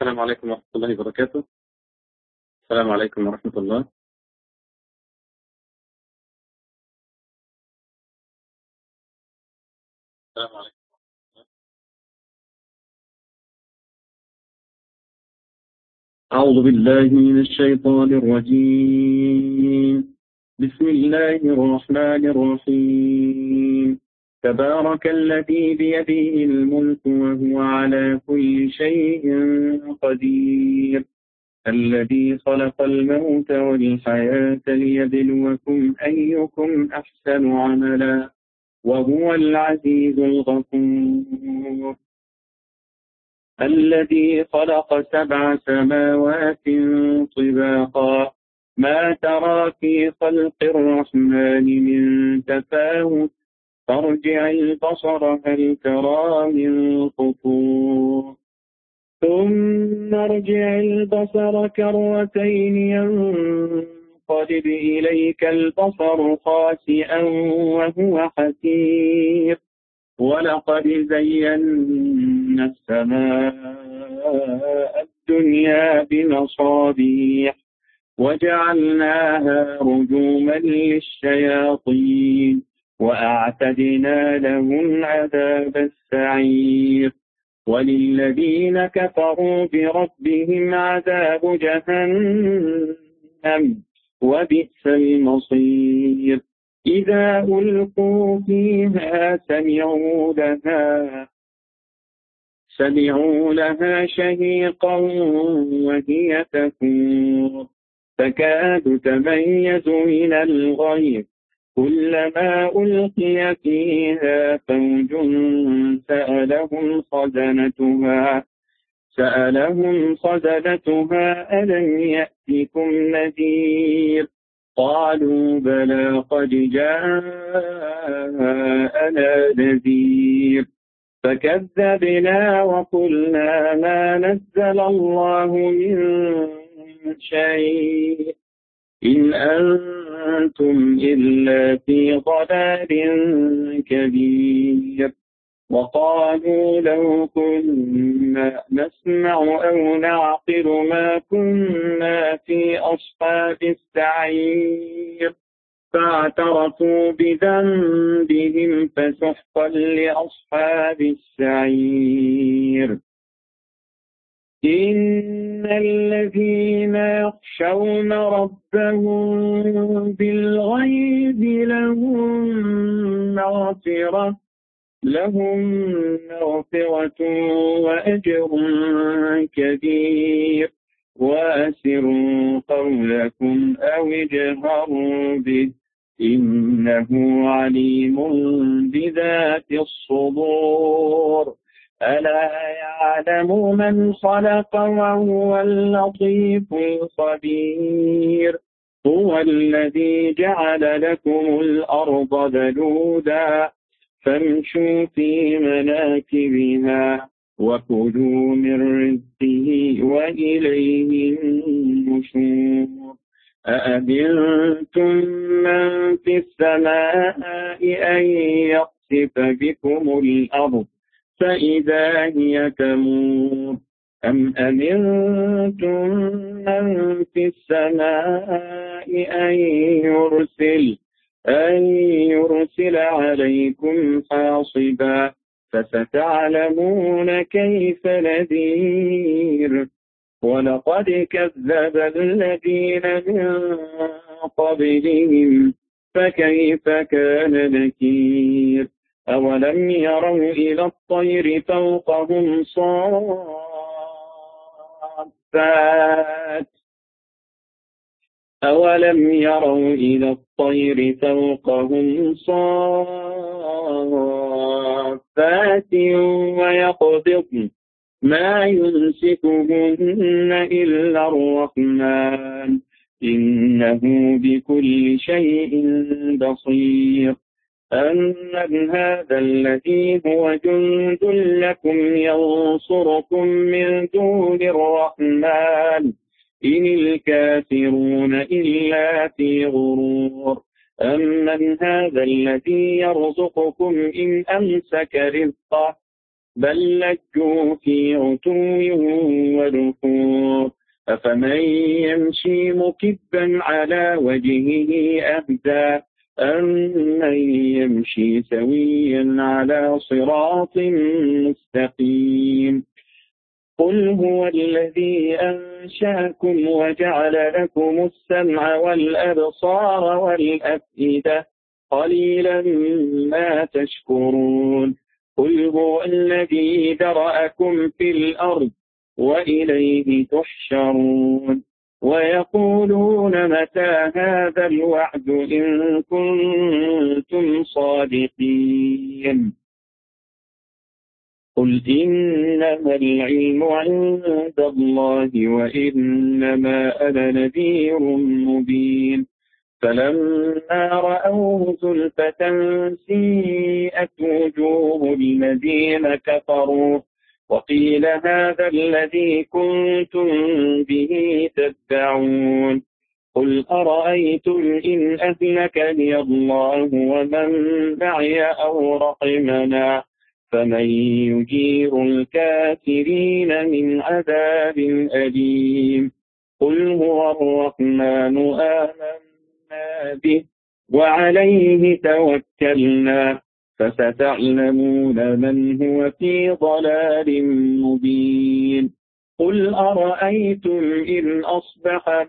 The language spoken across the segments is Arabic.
السلام عليكم ورحمة الله وبركاته. السلام عليكم ورحمة الله. السلام عليكم. أعوذ بالله من الشيطان الرجيم. بسم الله الرحمن الرحيم. تبارك الذي بيده الملك وهو على كل شيء قدير. الذي خلق الموت والحياة ليبلوكم أيكم أحسن عملا وهو العزيز الغفور. الذي خلق 7 سماوات طباقا ما ترى في خلق الرحمن من تفاوت فارجع البصر هل ترى من فطور ثم ارجع البصر كرتين ينقلب إليك البصر خاسئا وهو حسير ولقد زينا السماء الدنيا بمصابيح وجعلناها رجوما للشياطين وأعتدنا لهم عذاب السعير وللذين كفروا بربهم عذاب جهنم وبئس المصير. إذا ألقوا فيها سمعوا لها شهيقا وهي تفور تكاد تميز من الغيظ كلما ألقي فيها فوج سألهم خزنتها ألم يأتكم نذير قالوا بلى قد جاءنا نذير فكذبنا وقلنا ما نزل الله من شيء إن أنتم إلا في ضلال كبير. وقالوا لو كنا نسمع أو نعقل ما كنا في أصحاب السعير فاعترفوا بذنبهم فسحقا لأصحاب السعير. إن الذين يخشون ربهم بالغيب لهم مغفرة وأجر كبير. وأسروا قولكم أو اجهروا به إنه عليم بذات الصدور. ألا يعلم من خلق وهو اللطيف الخبير. هو الذي جعل لكم الأرض ذلولا فامشوا في مناكبها وكلوا من رزقه وإليه النشور. أأمنتم من في السماء أن يخسف بكم الأرض فإذا هي تمور أم أمنتم من في السماء أن يرسل عليكم حاصبا فستعلمون كيف نذير. ولقد كذب الذين من قبلهم فكيف كان نكير. أولم يروا إلى الطير فوقهم صافات ويقبضن ما يمسكهن إلا الرحمن إنه بكل شيء بصير. أمن هذا الذي هو جند لكم ينصركم من دون الرحمن إن الكافرون إلا في غرور. أمن هذا الذي يرزقكم إن أمسك رزقه بل لجوا في عتو ونفور أفمن يمشي مكبا على وجهه أهدى أمن يمشي سويا على صراط مستقيم قل هو الذي أنشأكم وجعل لكم السمع والأبصار والأفئدة قليلا ما تشكرون قل هو الذي ذرأكم في الأرض وإليه تحشرون ويقولون متى هذا الوعد إن كنتم صادقين قل إنما العلم عند الله وإنما أنا نذير مبين فلما رأوه زلفة سيئت وجوه الذين كفروا وقيل هذا الذي كنتم به تدعون قل أرأيتم إن أهلكني الله ومن معي أو رحمنا فمن يجير الكافرين من عذاب أليم قل هو الرحمن آمنا به وعليه توكلنا فستعلمون من هو في ضلال مبين قل أرأيتم إن أصبح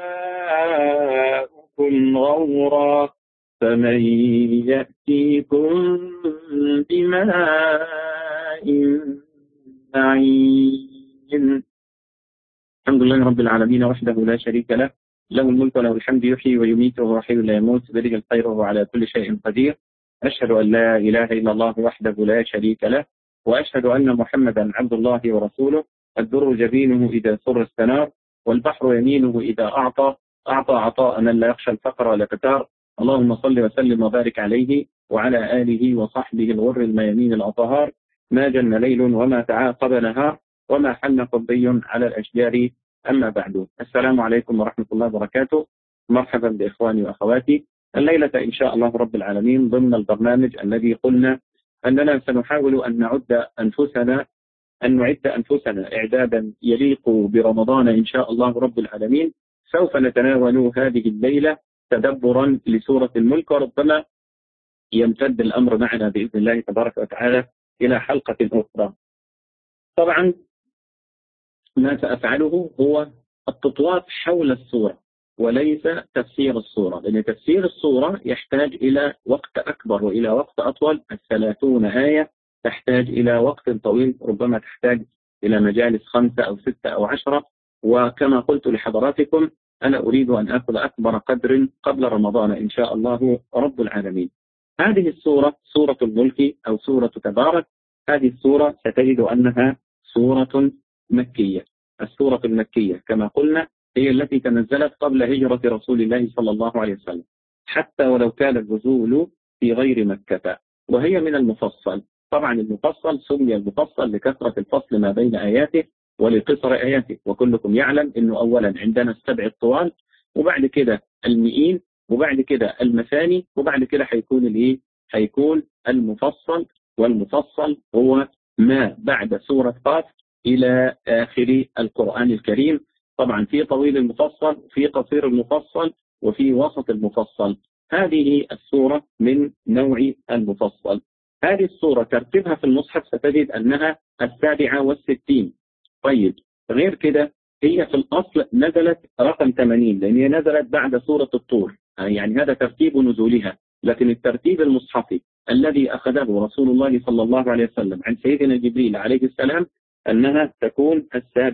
ماؤكم غورا فمن يأتيكم بماء معين الحمد لله رب العالمين وحده لا شريك له له الملك وله الحمد يحيي ويميت وهو حي لا يموت بيده الخير وهو على كل شيء قدير أشهد أن لا إله إلا الله وحده لا شريك له وأشهد أن محمدا عبد الله ورسوله الدر جبينه إذا سر استنار والبحر يمينه إذا أعطى عطاء من لا يخشى الفقر ولا كتار اللهم صل وسلم وبارك عليه وعلى آله وصحبه الغر الميامين الأطهار ما جن ليل وما تعاقب نهار وما حن قضي على الأشجار أما بعد السلام عليكم ورحمة الله وبركاته مرحبا بإخواني وأخواتي الليلة إن شاء الله رب العالمين ضمن البرنامج الذي قلنا أننا سنحاول أن نعد أنفسنا إعدادا يليق برمضان إن شاء الله رب العالمين سوف نتناول هذه الليلة تدبرا لسورة الملك وربما يمتد الأمر معنا بإذن الله تبارك وتعالى إلى حلقة أخرى. طبعا ما سأفعله هو التطواف حول السورة وليس تفسير السورة، لأن تفسير السورة يحتاج إلى وقت أكبر وإلى وقت أطول. 30 آية تحتاج إلى وقت طويل، ربما تحتاج إلى مجالس 5 أو 6 أو 10. وكما قلت لحضراتكم أنا أريد أن أخذ أكبر قدر قبل رمضان إن شاء الله رب العالمين. هذه السورة سورة الملك أو سورة تبارك، هذه السورة ستجد أنها سورة مكية. السورة المكية كما قلنا هي التي تنزلت قبل هجرة رسول الله صلى الله عليه وسلم، حتى ولو كان النزول في غير مكة، وهي من المفصل. طبعا المفصل سمي المفصل لكثرة الفصل ما بين آياته ولقصر آياته، وكلكم يعلم أنه أولا عندنا 7 الطوال، وبعد كده المئين، وبعد كده المثاني، وبعد كده هيكون المفصل. والمفصل هو ما بعد سورة قاف إلى آخر القرآن الكريم. طبعا في طويل المفصل، في قصير المفصل، وفي وسط المفصل. هذه السورة من نوع المفصل. هذه السورة ترتيبها في المصحف ستجد أنها 67. طيب غير كده هي في الأصل نزلت رقم 80، لأن هي نزلت بعد سورة الطور، يعني هذا ترتيب نزولها. لكن الترتيب المصحفي الذي أخذه رسول الله صلى الله عليه وسلم عن سيدنا جبريل عليه السلام أنها تكون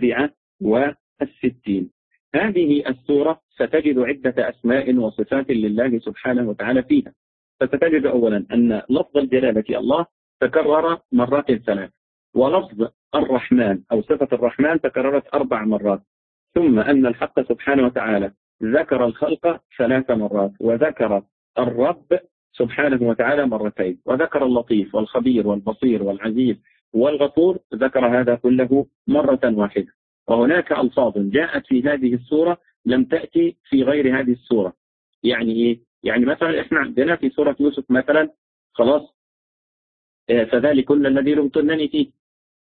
67. هذه السورة ستجد عدة أسماء وصفات لله سبحانه وتعالى فيها. فتجد أولا أن لفظ الجلالة الله تكرر مرات 3، ولفظ الرحمن أو صفة الرحمن تكررت 4 مرات، ثم أن الحق سبحانه وتعالى ذكر الخلق 3 مرات، وذكر الرب سبحانه وتعالى 2 وذكر اللطيف والخبير والبصير والعزيز والغفور، ذكر هذا كله مرة واحدة. وهناك ألفاظ جاءت في هذه السورة لم تأتي في غير هذه السورة. يعني إيه؟ يعني مثلا إحنا عندنا في سورة يوسف مثلا خلاص فذلكن الذي لمتنني فيه،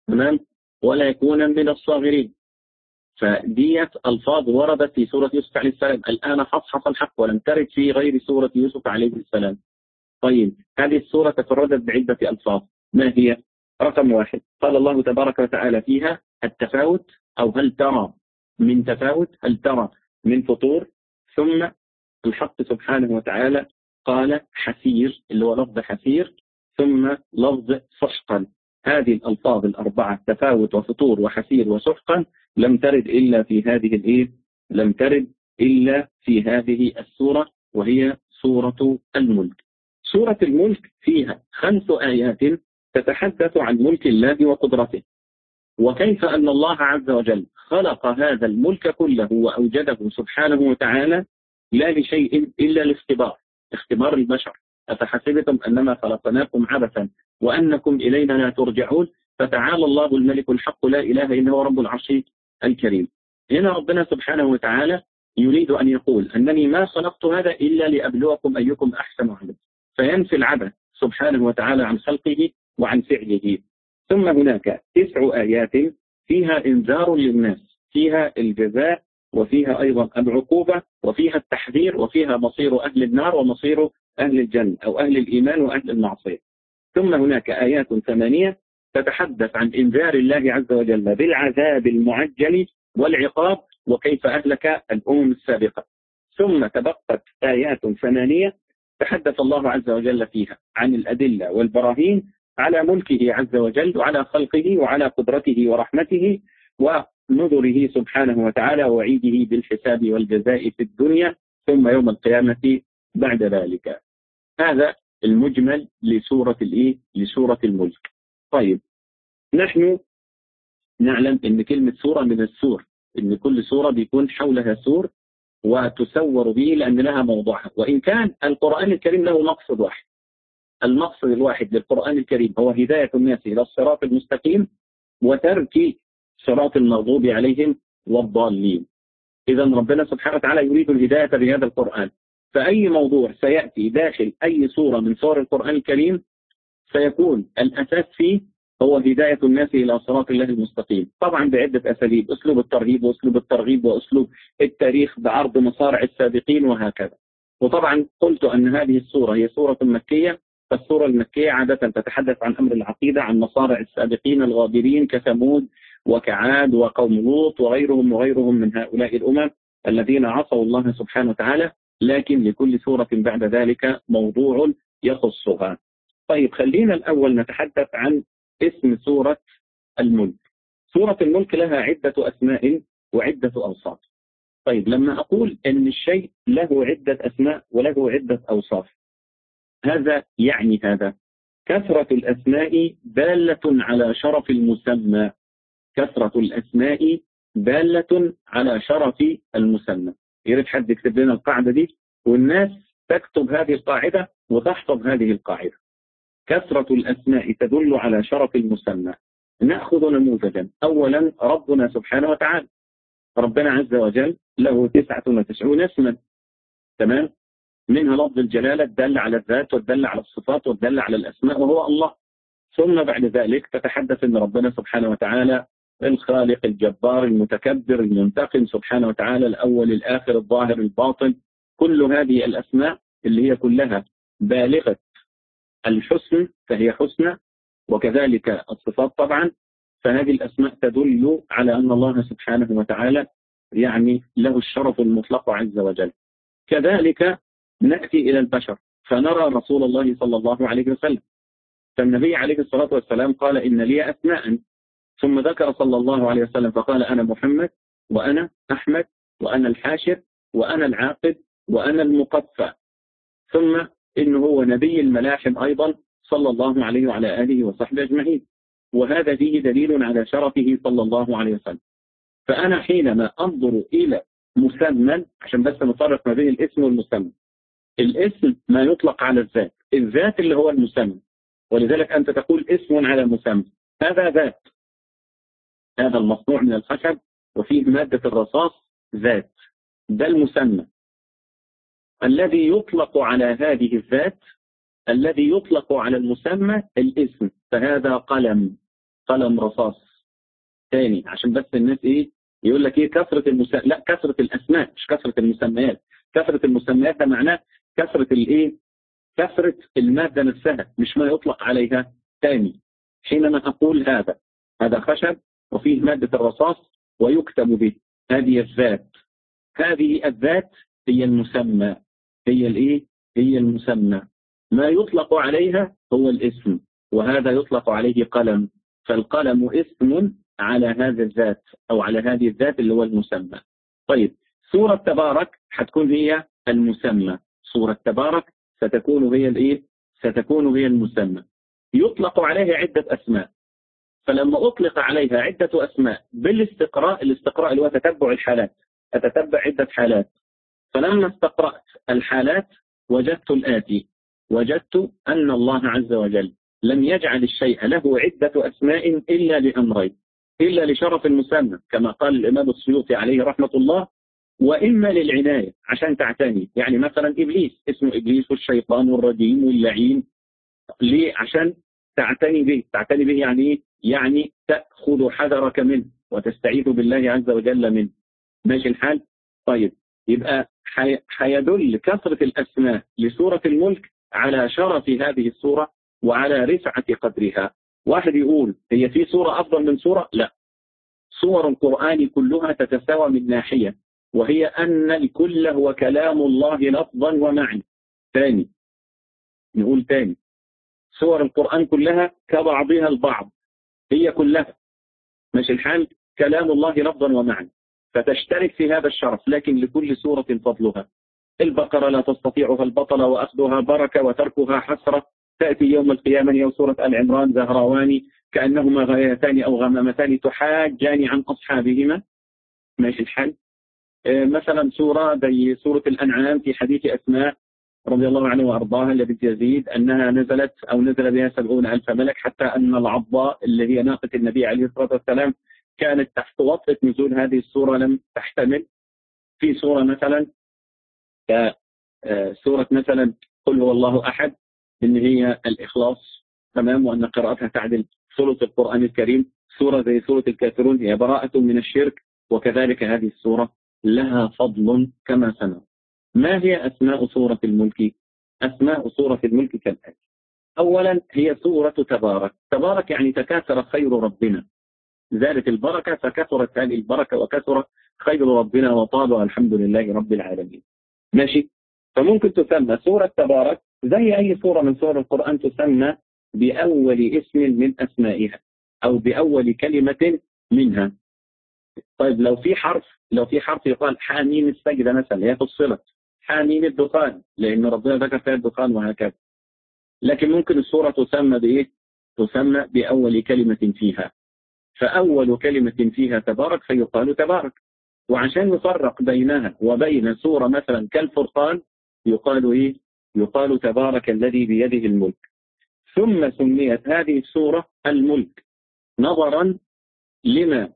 تمام، ولا يكون من الصاغرين. فديت ألفاظ وردت في سورة يوسف عليه السلام، الآن حصحص الحق، ولم ترد في غير سورة يوسف عليه السلام. طيب هذه السورة تفردت بعدة ألفاظ، ما هي؟ رقم 1 قال الله تبارك وتعالى فيها التفاوت، أو هل ترى من تفاوت، هل ترى من فطور. ثم الحق سبحانه وتعالى قال حسير، اللي هو لفظ حسير، ثم لفظ سحقا. هذه الألفاظ الأربعة تفاوت وفطور وحسير وسحقا لم ترد إلا في هذه لم ترد إلا في هذه السورة، وهي سورة الملك. سورة الملك فيها 5 آيات تتحدث عن ملك الله وقدرته، وكيف أن الله عز وجل خلق هذا الملك كله وأوجده سبحانه وتعالى لا لشيء إلا لاختبار، اختبار البشر. أفحسبتم أنما خلقناكم عبثا وأنكم إلينا لا ترجعون، فتعالى الله الملك الحق لا إله إلا هو رب العرش الكريم. هنا ربنا سبحانه وتعالى يريد أن يقول أنني ما خلقت هذا إلا لأبلوكم أيكم أحسن عملا، فينفي العبث سبحانه وتعالى عن خلقه وعن فعله. ثم هناك 9 آيات فيها إنذار للناس، فيها الجزاء وفيها أيضا العقوبة وفيها التحذير وفيها مصير أهل النار ومصير أهل الجنة أو أهل الإيمان وأهل المعصية. ثم هناك آيات 8 تتحدث عن إنذار الله عز وجل بالعذاب المعجل والعقاب وكيف أهلك الأمم السابقة. ثم تبقت آيات 8 تحدث الله عز وجل فيها عن الأدلة والبراهين على ملكه عز وجل وعلى خلقه وعلى قدرته ورحمته ونذره سبحانه وتعالى ووعيده بالحساب والجزاء في الدنيا ثم يوم القيامة بعد ذلك. هذا المجمل لسورة الملك. طيب نحن نعلم ان كلمة سورة من السور، ان كل سورة بيكون حولها سور وتسور به لأن لها موضوعها، وإن كان القرآن الكريم له مقصد واحد. المقصد الواحد للقرآن الكريم هو هداية الناس إلى الصراط المستقيم وترك صراط المغضوب عليهم والضالين. إذا ربنا سبحانه وتعالى يريد الهداية بهذا القرآن، فأي موضوع سيأتي داخل أي سورة من سور القرآن الكريم سيكون الأساس فيه هو هداية الناس إلى صراط الله المستقيم، طبعا بعدة أساليب، أسلوب الترهيب وأسلوب الترغيب وأسلوب التاريخ بعرض مصارع السابقين وهكذا. وطبعا قلت أن هذه السورة هي سورة مكية، فالسورة المكية عادة تتحدث عن أمر العقيدة، عن مصارع السابقين الغابرين كثمود وكعاد وقوم لوط وغيرهم من هؤلاء الأمم الذين عصوا الله سبحانه وتعالى، لكن لكل سورة بعد ذلك موضوع يخصها. طيب خلينا الأول نتحدث عن اسم سورة الملك. سورة الملك لها عدة أسماء وعدة أوصاف. طيب لما أقول أن الشيء له عدة أسماء وله عدة أوصاف، هذا يعني كثرة الأسماء دالة على شرف المسمى، كثرة الأسماء دالة على شرف المسمى. يريد حد يكتب لنا القاعدة دي والناس تكتب هذه القاعدة وتحفظ هذه القاعدة. كثرة الأسماء تدل على شرف المسمى. نأخذ نموذجا. أولا ربنا سبحانه وتعالى، ربنا عز وجل له 99 اسما، تمام، منها لفظ الجلالة الدل على الذات والدل على الصفات والدل على الأسماء وهو الله. ثم بعد ذلك تتحدث أن ربنا سبحانه وتعالى الخالق الجبار المتكبر المنتقم سبحانه وتعالى، الأول الآخر الظاهر الباطن. كل هذه الأسماء اللي هي كلها بالغة الحسن فهي حسنى، وكذلك الصفات طبعا. فهذه الأسماء تدل على أن الله سبحانه وتعالى يعني له الشرف المطلق عز وجل. كذلك نأتي إلى البشر فنرى رسول الله صلى الله عليه وسلم، فالنبي عليه الصلاة والسلام قال إن لي أسماء، ثم ذكر صلى الله عليه وسلم فقال أنا محمد وأنا أحمد وأنا الحاشر وأنا العاقب وأنا المقفى، ثم إنه هو نبي الملاحم أيضا صلى الله عليه وعلى آله وصحبه أجمعين. وهذا فيه دليل على شرفه صلى الله عليه وسلم. فأنا حينما أنظر إلى مسمى، عشان بس نفرق ما بين الاسم والمسمى، الاسم ما يطلق على الذات، الذات اللي هو المسمى، ولذلك أنت تقول اسم على مسمى، هذا ذات، هذا المصنوع من الخشب وفيه مادة الرصاص ذات، ده المسمى. الذي يطلق على هذه الذات، الذي يطلق على المسمى الاسم، فهذا قلم. قلم رصاص. تاني عشان بس الناس يقول لك كثرة لا، كثرة الأسماء مش كثرة المسميات. كثرة المسميات ده معناه كثرة كثرة المادة نفسها مش ما يطلق عليها. تاني، حينما أقول هذا خشب وفيه مادة الرصاص ويكتب به، هذه الذات. هذه الذات هي المسمى. هي المسمى. ما يطلق عليها هو الاسم، وهذا يطلق عليه قلم. فالقلم اسم على هذا الذات أو على هذه الذات اللي هو المسمى. طيب، سورة تبارك هتكون هي المسمى. سورة تبارك ستكون هي المسمى. يطلق عليها عدة أسماء. فلما أطلق عليها عدة أسماء بالاستقراء، الاستقراء اللي هو تتبع الحالات، أتتبع عدة حالات. فلما استقرأت الحالات وجدت الآتي: وجدت أن الله عز وجل لم يجعل الشيء له عدة أسماء إلا لأمرين: إلا لشرف المسمى كما قال الإمام السيوطي عليه رحمة الله، وإما للعناية عشان تعتني. يعني مثلا إبليس اسمه إبليس والشيطان والرجيم واللعين. ليه؟ عشان تعتني به. تعتني به يعني يعني تأخذ حذرك منه وتستعيذ بالله عز وجل منه. ماشي الحال؟ طيب، يبقى حيدل كثرة الأسماء لسورة الملك على شرف هذه السورة وعلى رفعة قدرها. واحد يقول هي في سورة أفضل من سورة؟ لا، سور القرآن كلها تتساوى من ناحية، وهي أن الكل هو كلام الله لفظا ومعنى. ثاني، نقول ثاني، سور القرآن كلها كبعضها البعض، هي كلها ماشي الحال كلام الله لفظا ومعنى، فتشترك في هذا الشرف. لكن لكل سورة فضلها. البقرة لا تستطيعها البطلة وأخذها بركة وتركها حسرة. تأتي يوم القيامة هي وسورة آل عمران زهراوان كأنهما غايتان أو غمامتان تحاجان عن أصحابهما. ماشي الحال. مثلا سورة زي سورة الأنعام في حديث أسماء رضي الله عنه وأرضاها لبنت يزيد أنها نزل بها 70,000 ملك، حتى أن العضاء اللي هي ناقة النبي عليه الصلاة والسلام كانت تحت وطأة نزول هذه السورة لم تحتمل. في سورة مثلا سورة مثلا قل هو الله أحد، إن هي الإخلاص تمام، وأن قراءتها تعدل ثلث القرآن الكريم. سورة زي سورة الكافرون هي براءة من الشرك، وكذلك هذه السورة لها فضل كما سنرى. ما هي أسماء سورة الملك؟ أسماء سورة الملك كالآتي: أولا هي سورة تبارك. تبارك يعني تكاثر خير ربنا، زادت البركة فكثرت هذه البركة وكثر خير ربنا وطابع الحمد لله رب العالمين. ماشي. فممكن تسمى سورة تبارك زي أي سورة من سور القرآن تسمى بأول اسم من أسمائها أو بأول كلمة منها. طيب، لو في حرف يقال حاميم السجدة مثلا، هي فصلت حاميم الدخان لأن ربنا ذكر فيها الدخان وهكذا. لكن ممكن السورة تسمى بإيه؟ تسمى بأول كلمة فيها. فأول كلمة فيها تبارك فيقال تبارك. وعشان نفرق بينها وبين سورة مثلا كالفرقان يقال إيه؟ يقال تبارك الذي بيده الملك. ثم سميت هذه السورة الملك نظرا لما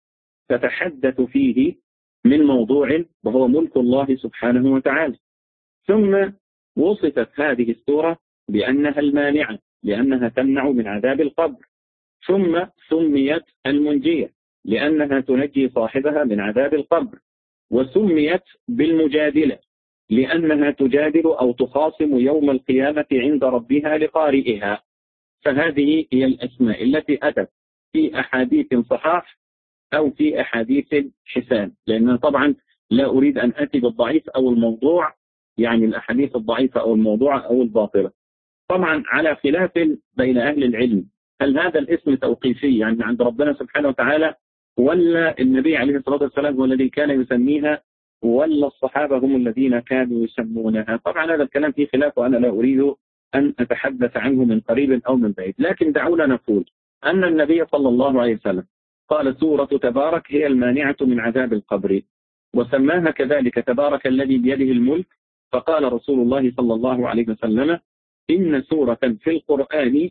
تتحدث فيه من موضوع وهو ملك الله سبحانه وتعالى. ثم وصفت هذه السورة بأنها المانعة لأنها تمنع من عذاب القبر. ثم سميت المنجية لأنها تنجي صاحبها من عذاب القبر. وسميت بالمجادلة لأنها تجادل أو تخاصم يوم القيامة عند ربها لقارئها. فهذه هي الأسماء التي أتت في أحاديث صحاح أو في أحاديث حسان، لأن طبعا لا أريد أن أتي بالضعيف أو الموضوع، يعني الأحاديث الضعيفة أو الموضوعة أو الباطلة. طبعا على خلاف بين أهل العلم، هل هذا الاسم توقيفي يعني عند ربنا سبحانه وتعالى، ولا النبي عليه الصلاة والسلام هو الذي كان يسميها، ولا الصحابة هم الذين كانوا يسمونها؟ طبعا هذا الكلام فيه خلاف وأنا لا أريد أن أتحدث عنه من قريب أو من بعيد. لكن دعونا نقول أن النبي صلى الله عليه وسلم قال سورة تبارك هي المانعة من عذاب القبر، وسماها كذلك تبارك الذي بيده الملك. فقال رسول الله صلى الله عليه وسلم إن سورة في القرآن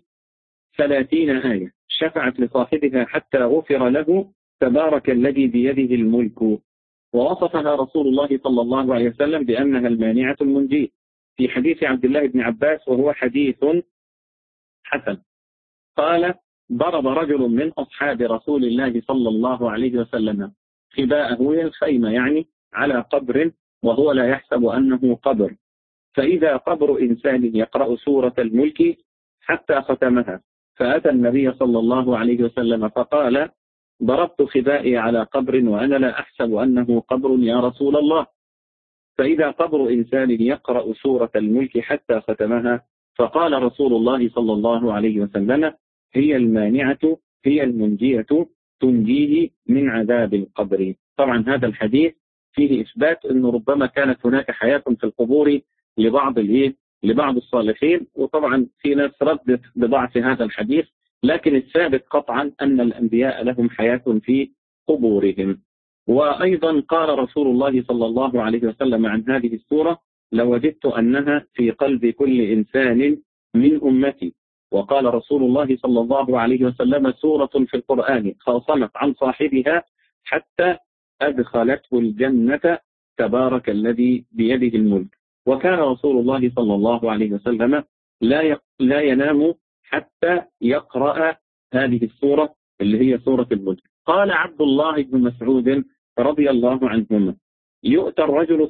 30 آية شفعت لصاحبها حتى غفر له تبارك الذي بيده الملك. ووصفها رسول الله صلى الله عليه وسلم بأنها المانعة المنجية في حديث عبد الله بن عباس، وهو حديث حسن. قال ضرب رجل من أصحاب رسول الله صلى الله عليه وسلم خباءه الخيمة يعني على قبر وهو لا يحسب أنه قبر، فإذا قبر إنسان يقرأ سورة الملك حتى ختمها، فأتى النبي صلى الله عليه وسلم فقال: ضربت خبائي على قبر وأنا لا أحسب أنه قبر يا رسول الله. فإذا قبر إنسان يقرأ سورة الملك حتى ختمها، فقال رسول الله صلى الله عليه وسلم: هي المانعة هي المنجية تنجيه من عذاب القبر. طبعا هذا الحديث فيه إثبات أنه ربما كانت هناك حياة في القبور لبعض الصالحين، وطبعا في ناس ردت بضعف هذا الحديث، لكن الثابت قطعا أن الأنبياء لهم حياة في قبورهم. وأيضا قال رسول الله صلى الله عليه وسلم عن هذه السورة: لوجدت أنها في قلب كل إنسان من أمتي. وقال رسول الله صلى الله عليه وسلم: سورة في القرآن خاصمت عن صاحبها حتى أدخلته الجنة تبارك الذي بيده الملك. وكان رسول الله صلى الله عليه وسلم لا ينام حتى يقرأ هذه السورة اللي هي سورة الملك. قال عبد الله بن مسعود رضي الله عنهما: يؤتى الرجل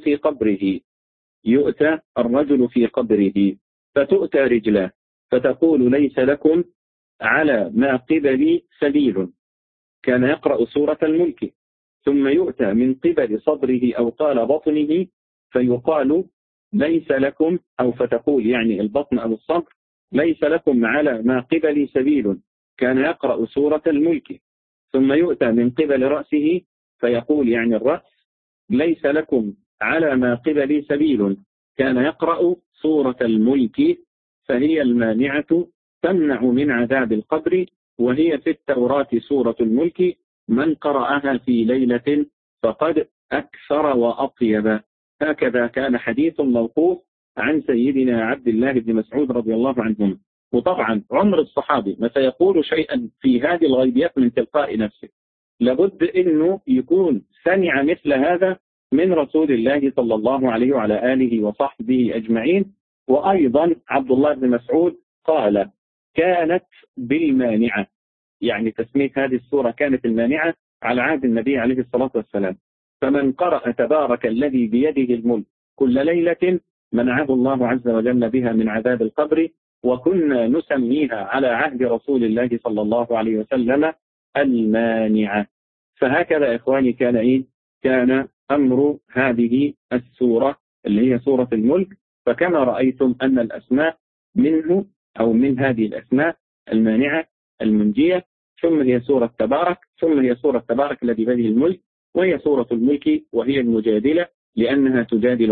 في قبره فتؤتى رجله فتقول: ليس لكم على ما قبلي سبيل. كان يقرأ سورة الملك، ثم يؤتى من قبل صدره أو قال بطنه فيقال: ليس لكم، أو فتقول يعني البطن أو الصدر: ليس لكم على ما قبلي سبيل. كان يقرأ سورة الملك. ثم يؤتى من قبل رأسه فيقول يعني الرأس: ليس لكم على ما قبلي سبيل. كان يقرأ سورة الملك، فهي المانعة تمنع من عذاب القبر، وهي في التوراة سورة الملك، من قرأها في ليلة فقد أكثر وأطيب. هكذا كان حديث موقوف عن سيدنا عبد الله بن مسعود رضي الله عنهم. وطبعا عمر الصحابي متى يقول شيئا في هذه الغيبيات من تلقاء نفسه، لابد أنه يكون سمع مثل هذا من رسول الله صلى الله عليه وعلى آله وصحبه أجمعين. وأيضا عبد الله بن مسعود قال: كانت بالمانعة، يعني تسمية هذه السورة كانت المانعة على عهد النبي عليه الصلاة والسلام. فمن قرأ تبارك الذي بيده الملك كل ليلة منعه الله عز وجل بها من عذاب القبر. وكنا نسميها على عهد رسول الله صلى الله عليه وسلم المانعة. فهكذا إخواني كان أمر هذه السورة اللي هي سورة الملك. فكما رأيتم أن الأسماء منه أو من هذه الأسماء المانعة المنجية، ثم هي سورة تبارك، ثم هي سورة تبارك الذي بيده الملك، وهي سورة الملك، وهي المجادلة لأنها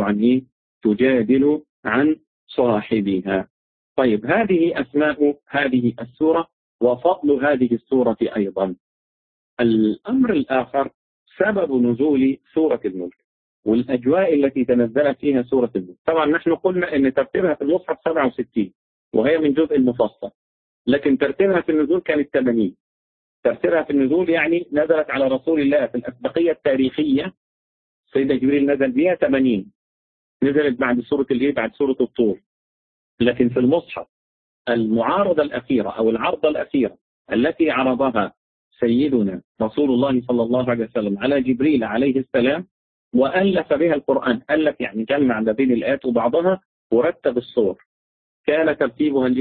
تجادل عن صاحبها. طيب، هذه أسماء هذه السورة وفضل هذه السورة أيضا. الأمر الآخر سبب نزول سورة الملك والأجواء التي تنزلت فيها سورة الملك. طبعا نحن قلنا أن ترتيبها في المصحف 67 وهي من جزء المفصل، لكن ترتيبها في النزول كانت 80. ترتيبها في النزول يعني نزلت على رسول الله في الأسبقية التاريخية، سيدنا جبريل نزل بها 80، نزلت بعد سورة بعد سورة الطور. لكن في المصحف المعارضة الأخيرة أو العرضة الأخيرة التي عرضها سيدنا رسول الله صلى الله عليه وسلم على جبريل عليه السلام وألف بها القرآن، ألف يعني جمع ما بين الآيات وبعضها ورتب الصور، كان ترتيبها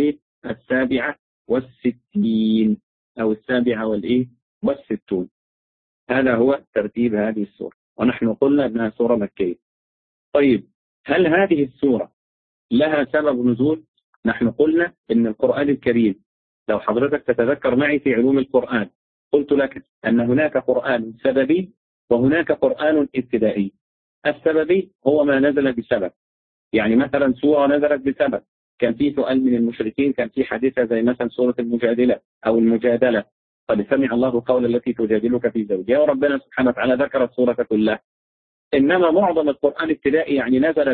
67 أو 67. هذا هو ترتيب هذه السورة، ونحن قلنا أنها سورة مكية. طيب، هل هذه السورة لها سبب نزول؟ نحن قلنا أن القرآن الكريم، لو حضرتك تتذكر معي في علوم القرآن قلت لك أن هناك قرآن سببي وهناك قرآن ابتدائي. السببي هو ما نزل بسبب، يعني مثلا سورة نزلت بسبب، كان في سؤال من المشركين، كان في حادثة زي مثلا سورة المجادلة أو المجادلة، قد سمع الله قول التي تجادلك في زوجها، وربنا سبحانه وتعالى ذكر السورة كلها. إنما معظم القرآن ابتدائي يعني نزل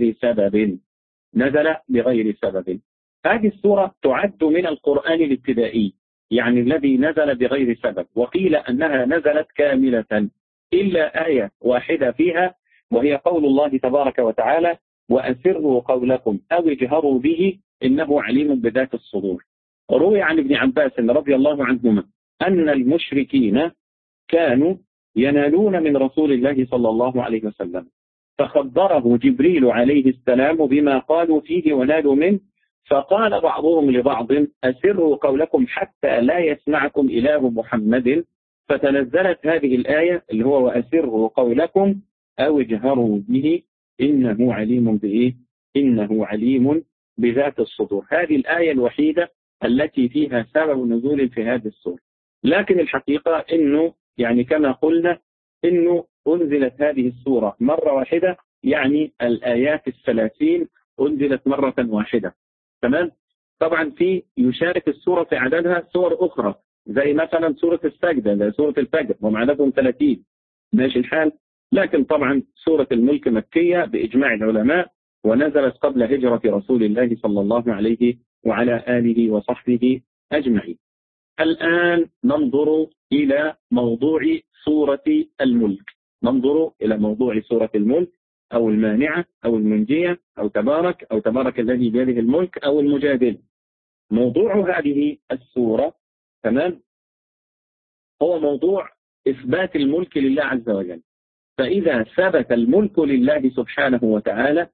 بغير سبب. هذه السورة تعد من القرآن الابتدائي، يعني الذي نزل بغير سبب. وقيل أنها نزلت كاملة إلا آية واحدة فيها، وهي قول الله تبارك وتعالى: وأسروا قولكم أو اجهروا به إنه عليم بذات الصدور. روي عن ابن عباس رضي الله عنهما أن المشركين كانوا ينالون من رسول الله صلى الله عليه وسلم، فخبره جبريل عليه السلام بما قالوا فيه ونالوا منه، فقال بعضهم لبعض أسروا قولكم حتى لا يسمعكم إله محمد، فتنزلت هذه الآية اللي هو وأسروا قولكم أو اجهروا به إنه عليم بإيه؟ إنه عليم بذات الصدور. هذه الآية الوحيدة التي فيها سبب نزول في هذه السورة. لكن الحقيقة إنه يعني كما قلنا إنه أنزلت هذه السورة مرة واحدة، يعني الآيات 30 أنزلت مرة واحدة. تمام؟ طبعا في يشارك السورة في عددها سور أخرى زي مثلا سورة السجدة، زي سورة الفجر وهم عددهم 30. ماشي الحال. لكن طبعا سورة الملك مكية بإجماع العلماء، ونزلت قبل هجرة رسول الله صلى الله عليه وعلى آله وصحبه أجمعين. الآن ننظر إلى موضوع سورة الملك. ننظر إلى موضوع سورة الملك، أو المانعة أو المنجية أو تبارك الذي بيده الملك أو المجادل. موضوع هذه السورة تمام هو موضوع إثبات الملك لله عز وجل. فإذا ثبت الملك لله سبحانه وتعالى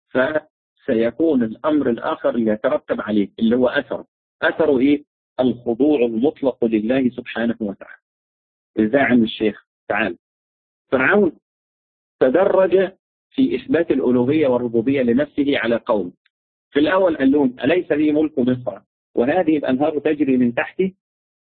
فسيكون الأمر الآخر اللي يترتب عليه اللي هو أثر إيه؟ الخضوع المطلق لله سبحانه وتعالى. إزاي عن الشيخ؟ تعال. فرعون تدرج في إثبات الألوهية والربوبية لنفسه على قوم. في الأول قال لهم أليس لي ملك مصر وهذه الأنهار تجري من تحتي؟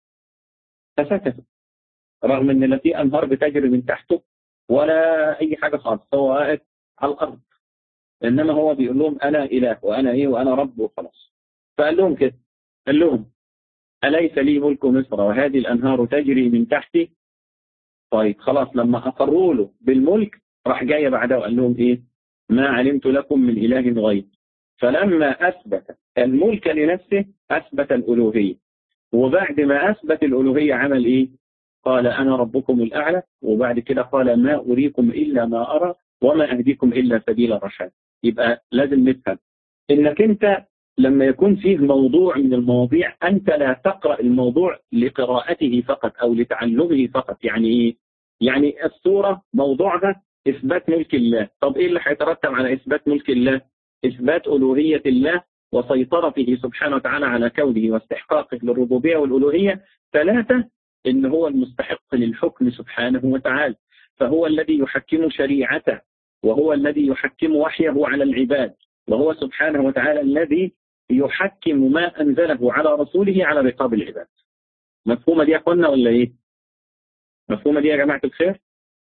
فسكتوا، رغم أن لا في أنهار بتجري من تحته ولا أي حاجة خالص، هو واقف على الأرض. إنما هو بيقول لهم أنا إله وأنا إيه وأنا رب وخلاص. فقال لهم كده، قال لهم أليس لي ملك مصر وهذه الأنهار تجري من تحتي؟ طيب خلاص، لما أقروا له بالملك راح جاي بعده وقال لهم إيه؟ ما علمت لكم من إله غير. فلما أثبت الملك لنفسه أثبت الألوهية، وبعد ما أثبت الألوهية عمل إيه؟ قال أنا ربكم الأعلى، وبعد كده قال ما أريكم إلا ما أرى وما أهديكم إلا سبيل الرشاد. يبقى لازم نفهم إنك أنت لما يكون فيه موضوع من المواضيع أنت لا تقرأ الموضوع لقراءته فقط أو لتعلمه فقط. يعني إيه؟ يعني السورة موضوعها إثبات ملك الله. طب إيه اللي هيترتب على إثبات ملك الله؟ إثبات ألوهية الله وسيطرته سبحانه وتعالى على كونه واستحقاقه للربوبية والألوهية. 3، إن هو المستحق للحكم سبحانه وتعالى، فهو الذي يحكم شريعته وهو الذي يحكم وحيه على العباد، وهو سبحانه وتعالى الذي يحكم ما أنزله على رسوله على رقاب العباد. مفهومة دي يا أخوانا ولا إيه؟ مفهومة دي يا جماعة الخير؟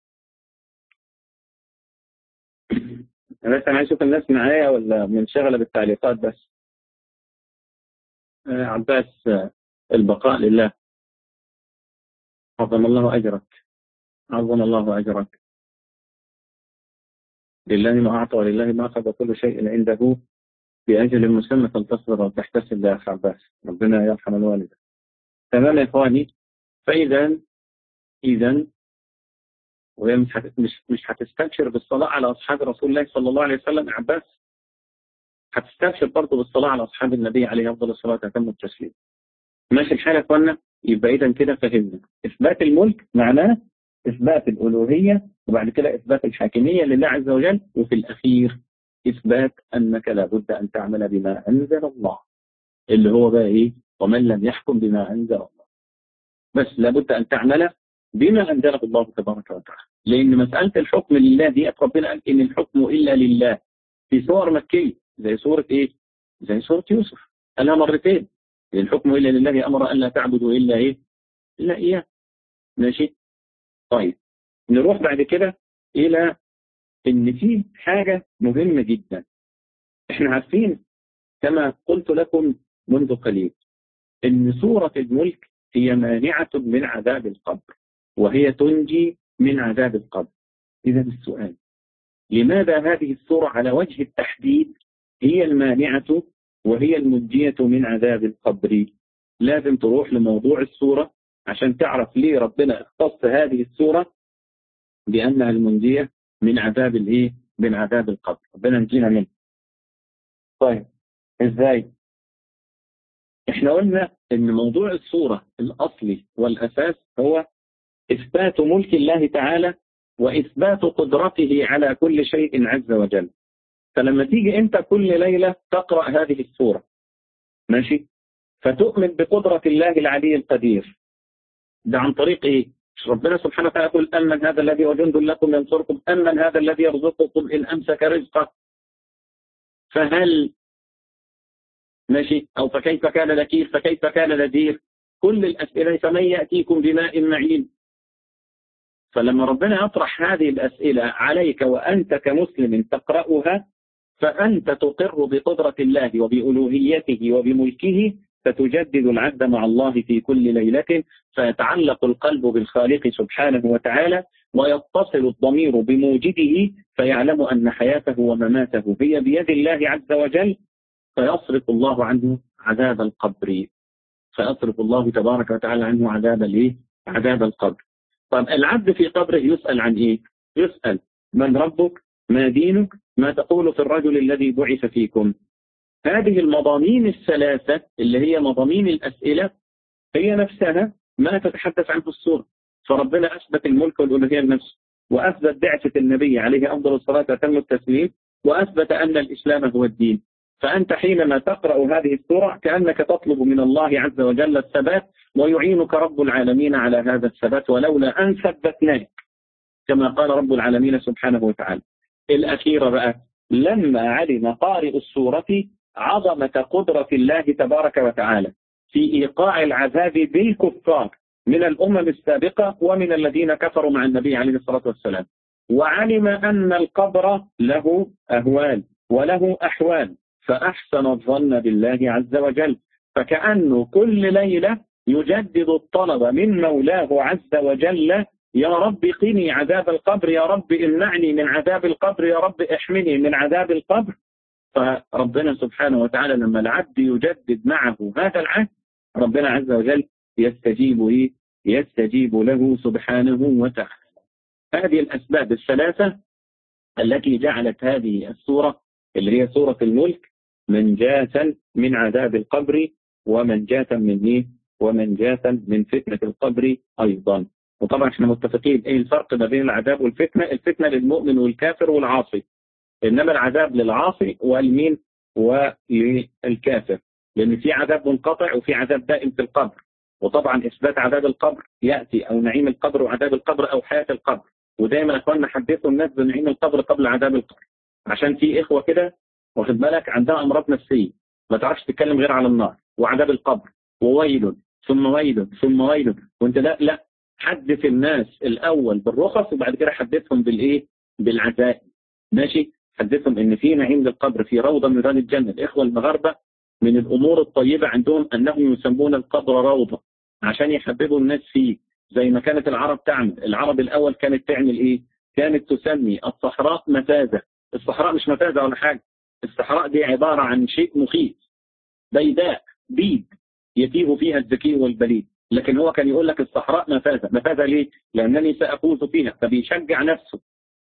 أنا عايز أشوف الناس معايا ولا منشغلة بالتعليقات بس. عباس، البقاء لله. عظم الله أجرك، عظم الله أجرك. لله ما أعطى ولله ما أخذ كل شيء عنده بأجل مسمى تصبر وتحتسب يا أخ عباس، ربنا يرحم الوالد. تمام يا إخواني. فإذا وهي مش هتستبشر بالصلاة على أصحاب رسول الله صلى الله عليه وسلم يا عباس، هتستبشر برضه بالصلاة على أصحاب النبي عليه أفضل الصلاة وأتم التسليم. ماشي الحال يا إخوانا. يبقى إذا كده فهمنا إثبات الملك معناه إثبات الألوهية، وبعد كده إثبات الحاكمية لله عز وجل، وفي الأخير إثبات أنك لابد أن تعمل بما أنزل الله، اللي هو بقى إيه؟ ومن لم يحكم بما أنزل الله. بس لابد أن تعمل بما أنزله الله تبارك وتعالى، لأن مسألة الحكم لله دي ربنا قال إن الحكم إلا لله في سور مكية زي سورة إيه؟ زي سورة يوسف قالها مرتين، الحكم إلا لله أمر أن لا تعبدوا إلا إيه؟ إلا إياه. ماشي؟ طيب نروح بعد كده إلى إن في حاجة مهمة جدا. إحنا عارفين كما قلت لكم منذ قليل إن سورة الملك هي مانعة من عذاب القبر، وهي تنجي من عذاب القبر. إذا السؤال لماذا هذه السورة على وجه التحديد هي المانعة وهي المنجية من عذاب القبر؟ لازم تروح لموضوع السورة عشان تعرف ليه ربنا اختص هذه السورة بأنها المنجية من عذاب الايه؟ من عذاب القبر. ربنا ينجينا منه. طيب ازاي؟ احنا قلنا ان موضوع السورة الأصلي والأساس هو إثبات ملك الله تعالى وإثبات قدرته على كل شيء عز وجل. فلما تيجي أنت كل ليلة تقرأ هذه السورة ماشي، فتؤمن بقدرة الله العلي القدير، ده عن طريق إيه؟ ربنا سبحانه وتعالى يقول أمن هذا الذي وجند لكم ينصركم، أمن هذا الذي يرزقكم إن أمسك رزقه، فهل ماشي، أو فكيف كان نكير، فكيف كان نذير، كل الأسئلة، فمن يأتيكم بماء معين. فلما ربنا يطرح هذه الأسئلة عليك وأنت كمسلم تقرأها، فأنت تقر بقدرة الله وبألوهيته وبملكه، فتجدد العهد مع الله في كل ليلة، فيتعلق القلب بالخالق سبحانه وتعالى، ويتصل الضمير بموجده، فيعلم أن حياته ومماته هي بيد الله عز وجل، فيصرف الله عنه عذاب القبر، فيصرف الله تبارك وتعالى عنه عذاب القبر. طب العبد في قبره يسأل عن إيه؟ يسأل من ربك؟ ما دينك؟ ما تقول في الرجل الذي بعث فيكم؟ هذه المضامين الثلاثة اللي هي مضامين الأسئلة هي نفسها ما تتحدث عنه السورة. فربنا أثبت الملك والألوهية لنفسه، وأثبت بعثة النبي عليه أفضل الصلاة وأتم التسليم، وأثبت أن الإسلام هو الدين. فأنت حينما تقرأ هذه السورة كأنك تطلب من الله عز وجل الثبات، ويعينك رب العالمين على هذا الثبات، ولولا أن ثبتناك، كما قال رب العالمين سبحانه وتعالى. الأخيرة بقى، لما علم قارئ السورة عظمة قدرة الله تبارك وتعالى في إيقاع العذاب بالكفار من الأمم السابقة ومن الذين كفروا مع النبي عليه الصلاة والسلام، وعلم أن القبر له أهوال وله أحوال، فأحسن الظن بالله عز وجل، فكأنه كل ليلة يجدد الطلب من مولاه عز وجل: يا رب قني عذاب القبر، يا رب امنعني من عذاب القبر، يا رب احمني من عذاب القبر. فربنا سبحانه وتعالى لما العبد يجدد معه هذا العهد، ربنا عز وجل يستجيب له سبحانه وتعالى. هذه الأسباب الثلاثة التي جعلت هذه السورة اللي هي سورة الملك منجاة من عذاب القبر، ومنجاة من فتنة القبر أيضا. وطبعا احنا متفقين ايه الفرق ما بين العذاب والفتنة؟ الفتنة للمؤمن والكافر والعاصي، انما العذاب للعاصي والمين وللكافر، لان في عذاب منقطع وفي عذاب دائم في القبر. وطبعا اثبات عذاب القبر ياتي، او نعيم القبر وعذاب القبر، او حياة القبر. ودايما اخواننا حدثوا الناس بنعيم القبر قبل عذاب القبر، عشان في اخوة كده واخد بالك عندها امراض نفسية ما تعرفش تتكلم غير على النار وعذاب القبر وويل ثم ويل ثم ويل، وانت لا حدث الناس الاول بالرخص وبعد كده حدثهم بالعذاب. ماشي، حدثهم ان في نعيم للقبر في روضة من رياض الجنة. الاخوة المغاربة من الامور الطيبة عندهم انهم يسمون القبر روضة عشان يحببوا الناس فيه، زي ما كانت العرب تعمل. العرب الاول كانت تعمل ايه؟ كانت تسمي الصحراء مفازة. الصحراء مش مفازة ولا حاجة، الصحراء دي عبارة عن شيء مخيف بيداء بيد يتيه فيها الذكي والبليد، لكن هو كان يقول لك الصحراء مفازة. مفازة ليه؟ لأنني سأفوز فيها، فبيشجع نفسه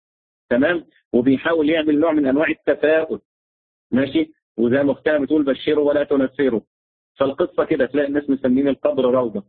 تمام، وبيحاول يعمل نوع من أنواع التفاؤل. ماشي، وزي ما اختها بتقول بشروا ولا تنفروا. فالقصة كده تلاقي الناس مسمين القبر روضة.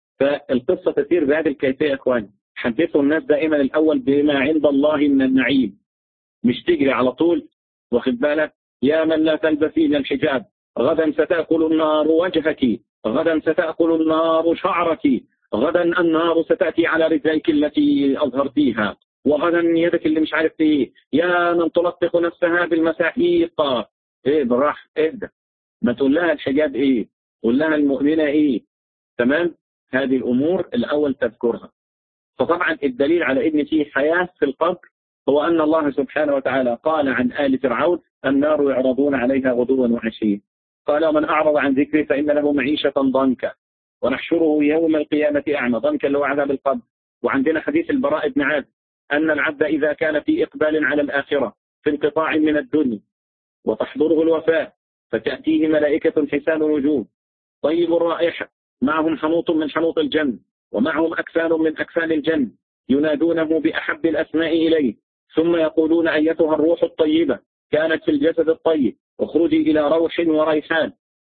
فالقصة تسير بهذه الكيفية يا اخواني. حدثوا الناس دائما الأول بما عند الله من النعيم، مش تجري على طول واخد بالك يا من لا تلبسين الحجاب، غدا ستأكل النار وجهك، غدا ستأكل النار شعرك، غدا النار ستأتي على رجليك التي أظهرتيها، وغدا يدك اللي مش عارف ايه، يا من تلطخ نفسها بالمساحيق. ايه بالراحة اهدى، ما تقول لها الحجاب ايه، قول لها المؤمنة ايه. تمام، هذه الأمور الأول تذكرها. فطبعا الدليل على ان في حياة في القبر هو أن الله سبحانه وتعالى قال عن آل فرعون: النار يعرضون عليها غدوا وعشيا، قال: ومن أعرض عن ذكري فإن له معيشة ضنكا ونحشره يوم القيامة أعمى. ضنكا اللي هو عذاب القبر. وعندنا حديث البراء بن عازب أن العبد إذا كان في إقبال على الآخرة في انقطاع من الدنيا وتحضره الوفاة، فتأتيه ملائكة حسان الوجوه طيب الرائحة، معهم حنوط من حنوط الجنة ومعهم أكفان من أكفان الجنة، ينادونه بأحب الأسماء إليه، ثم يقولون: أيتها الروح الطيبة كانت في الجسد الطيب اخرجي إلى روح وريحان.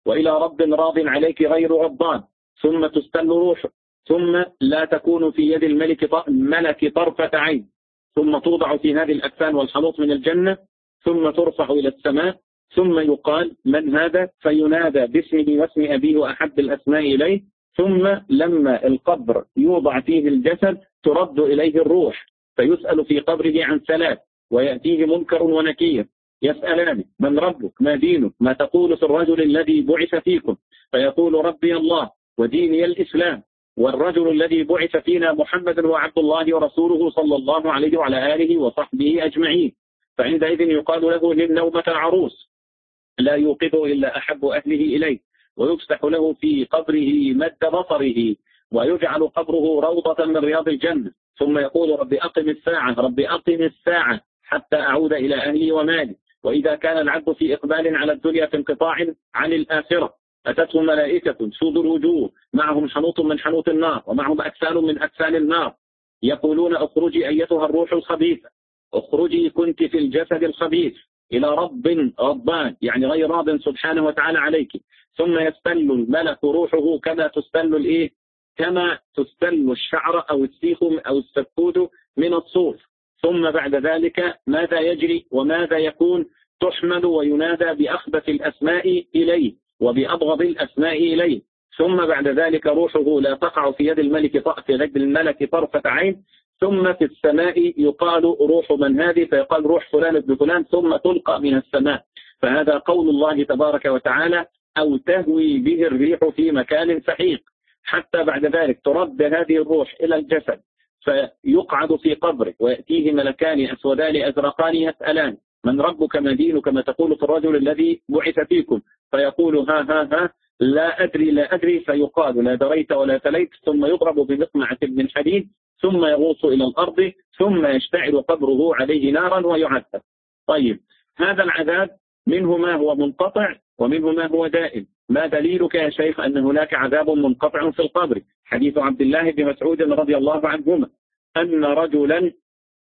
وإلى رب راض عليك غير غضبان، ثم تستل روحه، ثم لا تكون في يد الملك طرفة عين، ثم توضع في هذه الأكفان والحنوط من الجنة، ثم ترفع إلى السماء، ثم يقال من هذا؟ فينادى باسمه واسم أبيه وأحب الأسماء إليه، ثم لما القبر يوضع فيه الجسد ترد إليه الروح، فيسأل في قبره عن ثلاث، ويأتيه منكر ونكير يسألان من ربك ما دينك ما تقول في الرجل الذي بعث فيكم، فيقول ربي الله وديني الإسلام، والرجل الذي بعث فينا محمد هو عبد الله ورسوله صلى الله عليه وعلى آله وصحبه أجمعين. فعندئذ يقال له للنومة العروس لا يوقظه إلا أحب أهله إليه، ويفتح له في قبره مد بصره، ويجعل قبره روضة من رياض الجنة، ثم يقول رب أقم الساعة رب أقم الساعة حتى أعود إلى أهلي ومالي. وإذا كان العبد في إقبال على الدنيا في انقطاع عن الآخرة أتته ملائكة سود الوجوه معهم حنوط من حنوط النار ومعهم أكفان من أكفان النار، يقولون اخرجي أيتها الروح الخبيثة، اخرجي كنت في الجسد الخبيث إلى رب ربان، يعني غير راض سبحانه وتعالى عليك. ثم يستل الملك روحه كما تستل الشعر أو السيخ أو السكود من الصوف. ثم بعد ذلك ماذا يجري وماذا يكون؟ تحمل وينادى بأخبث الأسماء إليه وبأبغض الأسماء إليه. ثم بعد ذلك روحه لا تقع في يد الملك طرفة عين. ثم في السماء يقال روح من هذه؟ فيقال روح فلان ابن فلان، ثم تلقى من السماء. فهذا قول الله تبارك وتعالى أو تهوي به الريح في مكان سحيق، حتى بعد ذلك ترد هذه الروح إلى الجسد فيقعد في قبره، ويأتيه ملكان أسودان أزرقان يسألان من ربك ما دينك ما تقول في الرجل الذي بعث فيكم، فيقول ها لا أدري، فيقال لا دريت ولا تليت، ثم يضرب بمقمعة من حديد ثم يغوص إلى الأرض، ثم يشتعل قبره عليه نارا ويعذب. طيب هذا العذاب منه ما هو منقطع ومنه ما هو دائم. ما دليلك يا شيخ أن هناك عذاب منقطع في القبر؟ حديث عبد الله بن مسعود رضي الله عنهما أن رجلا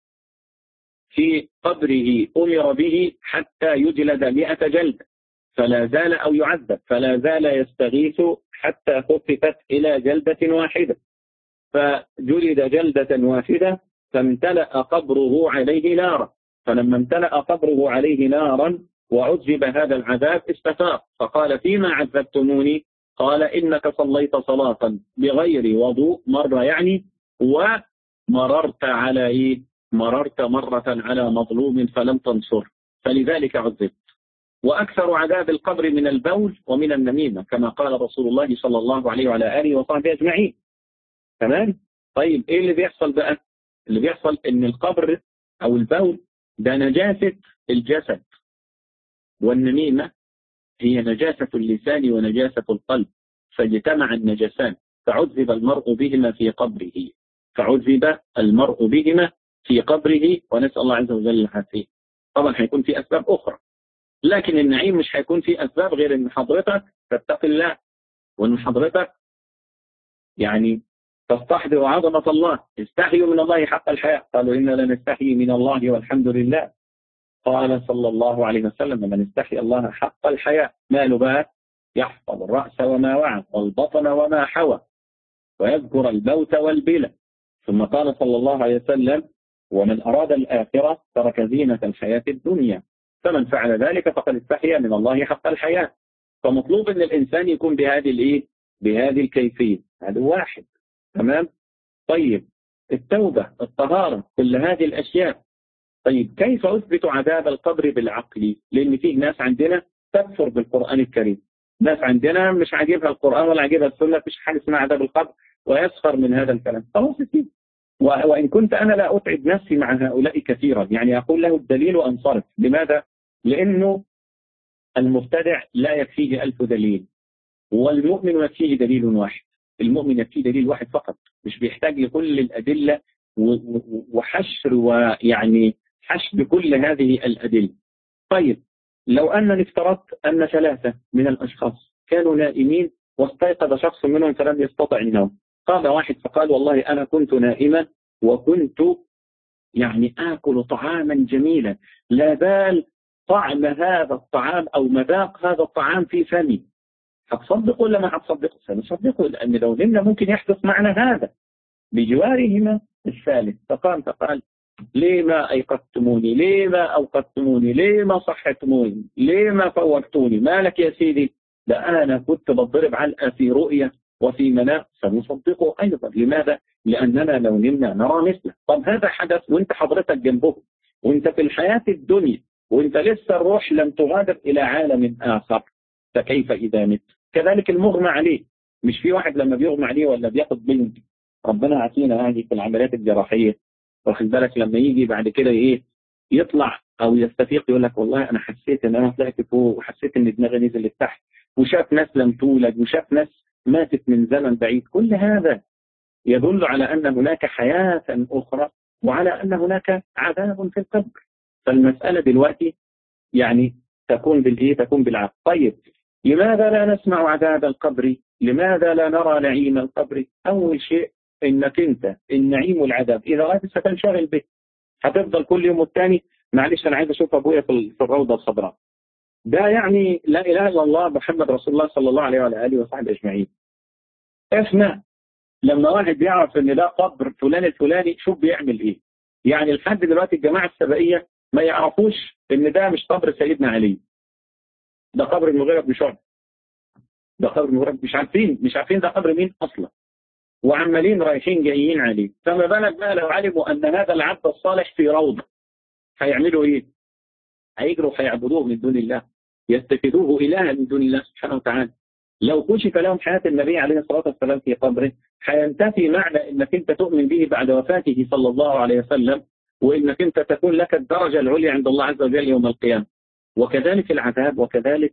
في قبره أمر به حتى يجلد 100 جلدة فلا زال أو يعذب فلا زال يستغيث حتى خففت إلى جلدة واحدة، فجلد جلدة واحدة فامتلأ قبره عليه نارا، فلما امتلأ قبره عليه نارا وعذب هذا العذاب استفاق فقال فيما عذبتموني؟ قال إنك صليت صلاة بغير وضوء مرة يعني، ومررت مررت مرة على مظلوم فلم تنصر فلذلك عذبت. وأكثر عذاب القبر من البول ومن النميمة كما قال رسول الله صلى الله عليه وعلى آله وصحبه أجمعين. تمام؟ طيب إيه اللي بيحصل بقى؟ اللي بيحصل إن القبر أو البول ده نجاسة الجسد، والنميمة هي نجاسة اللسان ونجاسة القلب، فاجتمع النجسان فعذب المرء بهما في قبره، ونسأل الله عز وجل العافية. طبعا هيكون في أسباب أخرى، لكن النعيم مش هيكون في أسباب غير أن حضرتك تتقي الله، وأن حضرتك يعني تستحضر عظمة الله. استحيوا من الله حق الحياة، قالوا إنا لنستحيي من الله والحمد لله. قال صلى الله عليه وسلم من استحي الله حق الحياة ماله بقى؟ يحفظ الرأس وما وعى والبطن وما حوى ويذكر الموت والبلى. ثم قال صلى الله عليه وسلم ومن أراد الآخرة ترك زينة الحياة الدنيا، فمن فعل ذلك فقد استحيا من الله حق الحياة. فمطلوب أن الإنسان يكون بهذه الكيفية. هذا واحد. تمام؟ طيب التوبة، الطهارة، كل هذه الأشياء. طيب كيف أثبت عذاب القبر بالعقل؟ لأن فيه ناس عندنا تكفر بالقرآن الكريم، ناس عندنا مش عاجبها القرآن ولا عاجبها السنة، مش حاجة اسمها عذاب القبر، ويسخر من هذا الكلام. خلاص يا وإن كنت أنا لا أتعب نفسي مع هؤلاء كثيرا، يعني أقول له الدليل وأنصرف. لماذا؟ لأنه المبتدع لا يكفيه 1000 دليل، والمؤمن يكفيه دليل واحد. المؤمن يكفيه دليل واحد فقط، مش بيحتاج لكل الأدلة وحشر ويعني حشد كل هذه الأدلة. طيب لو أنني افترضت أن 3 من الأشخاص كانوا نائمين واستيقظ شخص منهم فلم يستطع النوم، قام واحد فقال والله أنا كنت نائما وكنت يعني آكل طعاما جميلا لا بال طعم هذا الطعام أو مذاق هذا الطعام في فمي، هتصدقوا ولا ما هتصدقوا؟ سنصدقوا، لأن لو نمنا ممكن يحدث معنا هذا بجوارهما الثالث. فقال ليه ما أيقظتموني؟ ليه ما أوقظتموني؟ ليه ما صحتموني؟ ليه ما فوقتوني؟ ما لك يا سيدي؟ ده أنا كنت بضرب علقة في رؤية وفي منام. سنصدقه أيضا. لماذا؟ لأننا لو نمنا نرى مثله. طب هذا حدث وانت حضرتك جنبه، وانت في الحياة الدنيا، وانت لسه الروح لم تغادر إلى عالم آخر، فكيف إذا مت؟ كذلك المغمى عليه. مش في واحد لما بيغمى عليه ولا بياخد بنج، ربنا عافينا هذه في العمليات الجراحية، واخد بالك، لما يجي بعد كده يطلع او يستفيق يقول لك والله انا حسيت ان انا طلعت فوق، وحسيت ان دماغي نزلت تحت، وشاف ناس لم تولد، وشاف ناس ماتت من زمن بعيد. كل هذا يدل على ان هناك حياة اخرى، وعلى ان هناك عذاب في القبر. فالمسألة دلوقتي يعني تكون بالعقل. طيب لماذا لا نسمع عذاب القبر؟ لماذا لا نرى نعيم القبر؟ اول شيء انك انت النعيم والعذاب اذا غابت ستنشغل به، هتفضل كل يوم والتاني معلش انا عايز اشوف ابويا في الروضه الخضراء. ده يعني لا اله الا الله محمد رسول الله صلى الله عليه وعلى اله وصحبه اجمعين. اسمع، لما واحد بيعرف ان ده قبر فلان الفلاني شوف بيعمل ايه. يعني لحد دلوقتي الجماعه السبائيه ما يعرفوش ان ده مش قبر سيدنا علي، ده قبر المغيرة بن شعبة، ده قبر المغيرة، مش عارفين ده قبر مين اصلا، وعمالين رايحين جايين عليه. فما بالك بقى لو علموا ان هذا العبد الصالح في روضه، هيعملوا ايه؟ هيجروا هيعبدوه من دون الله، يتخذوه إلها من دون الله سبحانه وتعالى. لو كشف لهم حياة النبي عليه الصلاة والسلام في قبره، هينتفي معنى انك انت تؤمن به بعد وفاته صلى الله عليه وسلم، وانك انت تكون لك الدرجة العليا عند الله عز وجل يوم القيامة. وكذلك العذاب، وكذلك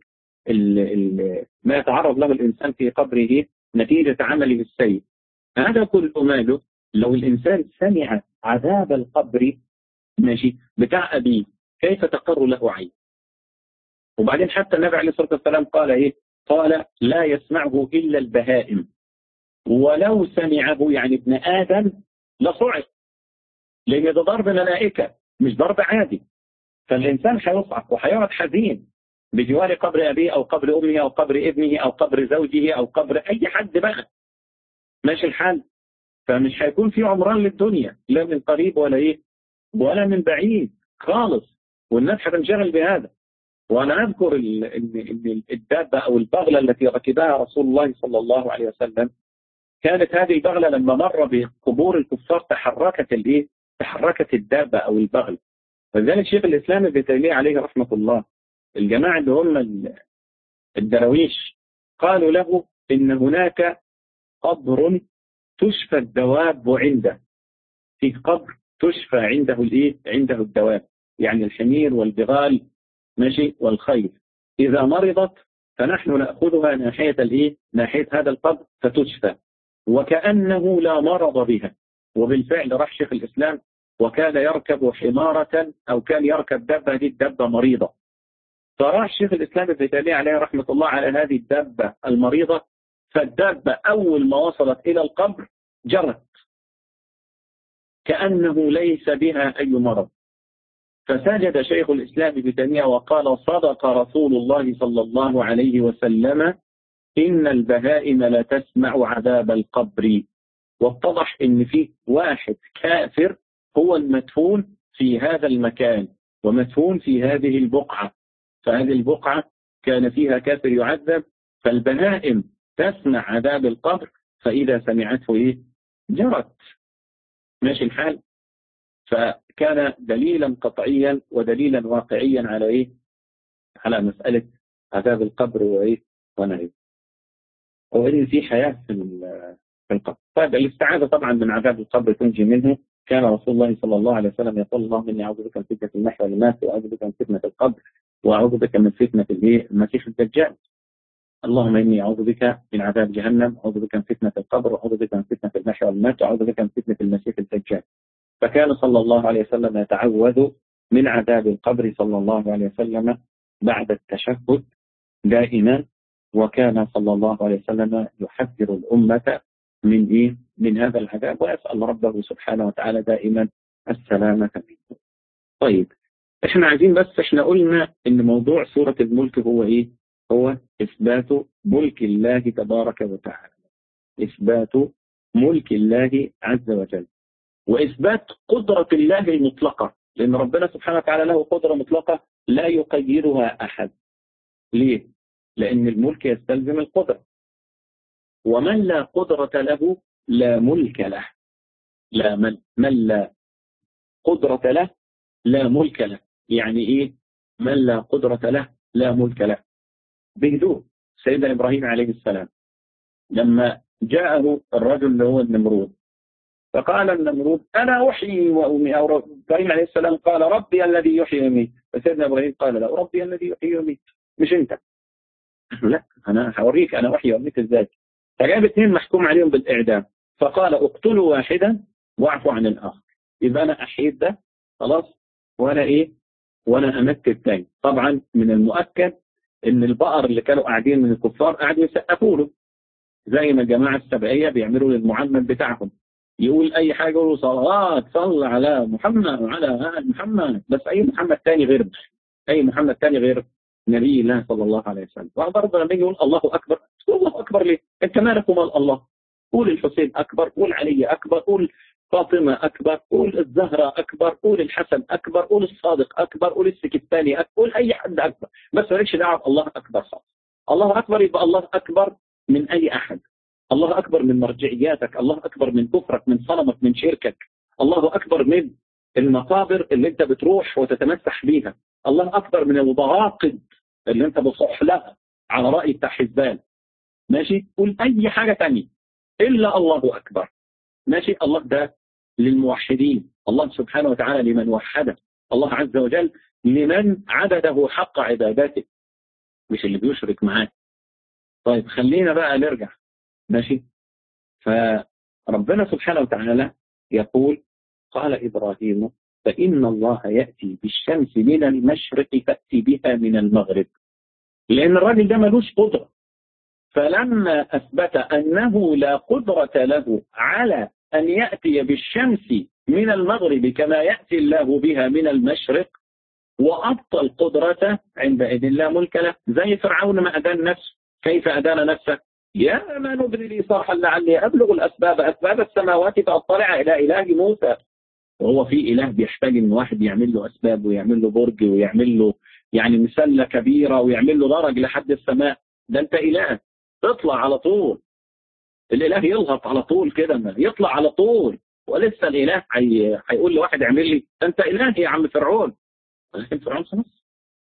ما يتعرض له الإنسان في قبره نتيجة عمله السيء. هذا كل ماله لو الإنسان سمع عذاب القبر ماشي بتاع أبيه كيف تقر له عين. وبعدين حتى النبي عليه الصلاة والسلام قال ايه؟ قال لا يسمعه إلا البهائم، ولو سمعه يعني ابن آدم لصعق، لأن ده ضرب ملائكة مش ضرب عادي. فالإنسان هيصعق وهيقعد حزين بجوار قبر أبيه أو قبر أمه أو قبر ابنه أو قبر زوجه أو قبر أي حد بقى، ماشي الحال. فمش هيكون في عمران للدنيا لا من قريب ولا من بعيد خالص، والناس هتنشغل بهذا. وأنا أذكر الدابة أو البغلة التي ركبها رسول الله صلى الله عليه وسلم، كانت هذه البغلة لما مر بقبور الكفار تحركت الدابة أو البغل. ولذلك شيخ الإسلام ابن تيمية عليه رحمة الله، الجماعة اللي هم الدرويش قالوا له إن هناك قبر تشفى الدواب عنده، في قبر تشفى عنده الدواب، يعني الحمير والبغال ماشي والخيل، إذا مرضت فنحن نأخذها ناحية هذا القبر فتشفى وكأنه لا مرض بها. وبالفعل راح شيخ الإسلام وكان يركب حمارة أو كان يركب دابة، هذه الدابة مريضة، فراح شيخ الإسلام ابن تيمية عليه رحمة الله على هذه الدابة المريضة، فالدابة أول ما وصلت إلى القبر جرت كأنه ليس بها أي مرض. فسجد شيخ الإسلام ابن تيمية وقال صدق رسول الله صلى الله عليه وسلم إن البهائم لا تسمع عذاب القبر. واتضح إن في واحد كافر هو المدفون في هذا المكان ومدفون في هذه البقعة، فهذه البقعة كان فيها كافر يعذب، فالبهائم تسمع عذاب القبر، فإذا سمعته جرت، ماشي الحال. فكان دليلا قطعيا ودليلا واقعيا على مسألة عذاب القبر ونعيم، وإن في حياة في القبر. طيب الاستعاذة طبعا من عذاب القبر تنجي منه. كان رسول الله صلى الله عليه وسلم يقول اللهم إني أعوذ بك من فتنة المحيا والممات، وأعوذ بك من فتنة القبر، وأعوذ بك من فتنة المسيح الدجال. اللهم إني أعوذ بك من عذاب جهنم، أعوذ بك من فتنة القبر، وأعوذ بك من فتنة المحيا والممات، وأعوذ بك من فتنة المسيح الدجال. فكان صلى الله عليه وسلم يتعوذ من عذاب القبر صلى الله عليه وسلم بعد التشهد دائما، وكان صلى الله عليه وسلم يحذر الأمة من هذا العذاب، ويسأل ربه سبحانه وتعالى دائما السلامة منه. طيب احنا عايزين بس، احنا قلنا ان موضوع سورة الملك هو هو إثبات ملك الله تبارك وتعالى، إثبات ملك الله عز وجل، وإثبات قدرة الله المطلقة، لأن ربنا سبحانه وتعالى له قدرة مطلقة لا يقيدها أحد. ليه؟ لأن الملك يستلزم القدرة، ومن لا قدرة له لا ملك له. لا من لا قدرة له لا ملك له. يعني إيه من لا قدرة له لا ملك له؟ بهدوء سيدنا إبراهيم عليه السلام لما جاءه الرجل اللي هو النمرود، فقال النمرود أنا أحيي وأميت، أو إبراهيم عليه السلام قال ربي الذي يحيي ويميت، فسيدنا إبراهيم قال لا، ربي الذي يحيي ويميت مش أنت. لا، أنا هوريك أنا أحيي وأميت إزاي. فجاب اثنين محكوم عليهم بالإعدام، فقال اقتلوا واحدا واعفوا عن الآخر. يبقى أنا أحييت ده خلاص، وأنا أمت الثاني. طبعا من المؤكد إن البقر اللي كانوا قاعدين من الكفار قاعدوا يسقفوا له، زي ما الجماعة السبعية بيعملوا للمعمد بتاعهم، يقول أي حاجة يقولوا صلوات صل على محمد وعلى آل محمد، بس أي محمد تاني غير، أي محمد تاني غير نبي الله صلى الله عليه وسلم. وبرضه لما يجي يقول الله أكبر، تقول الله أكبر ليه؟ أنت مالك ومال الله؟ قول الحسين أكبر، قول علي أكبر، قول فاطمة أكبر، قول الزهرة أكبر، قول الحسن أكبر، قول الصادق أكبر، قول السكستاني أكبر، قول أي حد أكبر، بس مالكش دعوة الله أكبر خالص. الله أكبر يبقى الله أكبر من أي أحد، الله أكبر من مرجعياتك، الله أكبر من كفرك، من صنمك، من شركك، الله أكبر من المقابر اللي انت بتروح وتتمسح بيها، الله أكبر من البراقد اللي انت بتصح لها على رأي بتاع حزبان. ماشي، قول أي حاجة تانية إلا الله أكبر. ماشي، الله ده للموحدين، الله سبحانه وتعالى لمن وحده، الله عز وجل لمن عبده حق عبادته، مش اللي بيشرك معاه. طيب خلينا بقى نرجع. ماشي، فربنا سبحانه وتعالى يقول قال إبراهيم فإن الله يأتي بالشمس من المشرق فأتي بها من المغرب، لأن الراجل ده ملوش قدرة. فلما أثبت أنه لا قدرة له على أن يأتي بالشمس من المغرب كما يأتي الله بها من المشرق، وأبطل قدرته عندئذ لا ملك له. زي فرعون ما أدان نفسه، كيف أدان نفسه؟ يا ما نبني لي صرحا لعلي أبلغ الأسباب أسباب السماوات فأطلع إلى إله موسى. وهو في إله بيحتاج إن واحد يعمل له أسباب ويعمل له برج ويعمل له يعني مسلة كبيرة ويعمل له درج لحد السماء؟ ده أنت إله تطلع على طول، الإله يلغط على طول كده، يطلع على طول، ولسه الإله هيقول لواحد اعمل لي؟ ده أنت إله يا عم فرعون. ولكن فرعون خلاص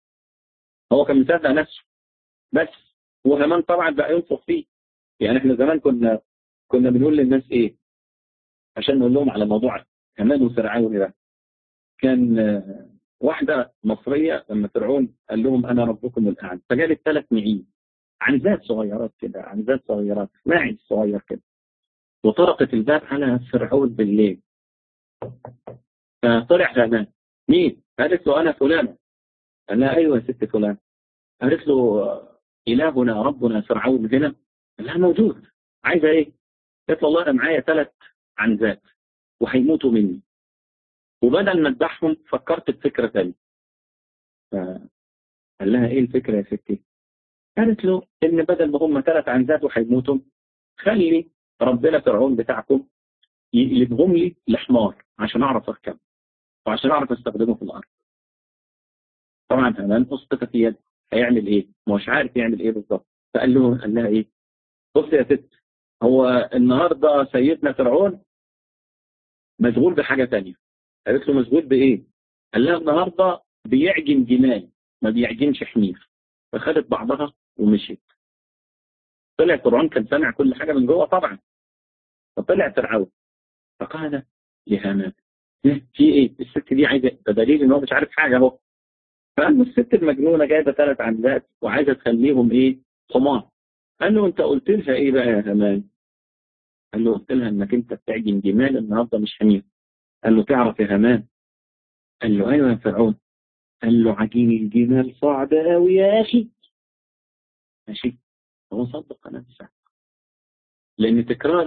هو كان مصدق نفسه بس، وهمان طبعا بقى ينفخ فيه. يعني احنا زمان كنا بنقول للناس ايه عشان نقول لهم على موضوع همان وفرعون ده. كان واحدة مصرية لما فرعون قال لهم أنا ربكم الأعلى، فجابت 3 معين عنزات صغيرات كده، عنزات صغيرات ماعز صغير كده، وطرقت الباب على فرعون بالليل. فطلع همان، مين؟ قالت له أنا فلانة. قال لها أيوة يا ست فلان. قالت له إلهنا ربنا فرعون هنا؟ قال لها موجود، عايزة إيه؟ قالت له والله أنا معايا 3 عنزات وهيموتوا مني، وبدل ما اذبحهم فكرت بفكرة ثانية. قال لها ايه الفكرة يا ستي؟ قالت له ان بدل ما هم 3 عنزات وهيموتوا، خلي ربنا فرعون بتاعكم يقلبهم لي لحمار عشان اعرف اركب وعشان اعرف استخدمه في الارض. طبعا همان اسقط في يده، هيعمل ايه؟ مش عارف يعمل ايه بالظبط. قال لها ايه؟ بص يا ست، هو النهارده سيدنا فرعون مشغول بحاجة ثانيه. قالت له مشغول بايه؟ قال لها النهارده بيعجن جمال ما بيعجنش حمير. فخدت بعضها ومشيت. طلع فرعون كان سامع كل حاجة من جوه طبعا. فطلع فرعون فقال لهامان في ايه؟ الست دي عايزه، ده دليل ان هو مش عارف حاجه اهو. فقال الست المجنونه جايبه 3 عنزات وعايزه تخليهم ايه؟ حمار. قال له انت قلت لها ايه بقى يا هامان؟ قال له قلت لها انك انت بتعجن جمال النهارده مش حمير. قال له تعرف يا هامان؟ قال له ايوه يا فرعون. قال له عجين الجمال صعب قوي يا اخي. ماشي، هو صدق نفسه، لأن تكرار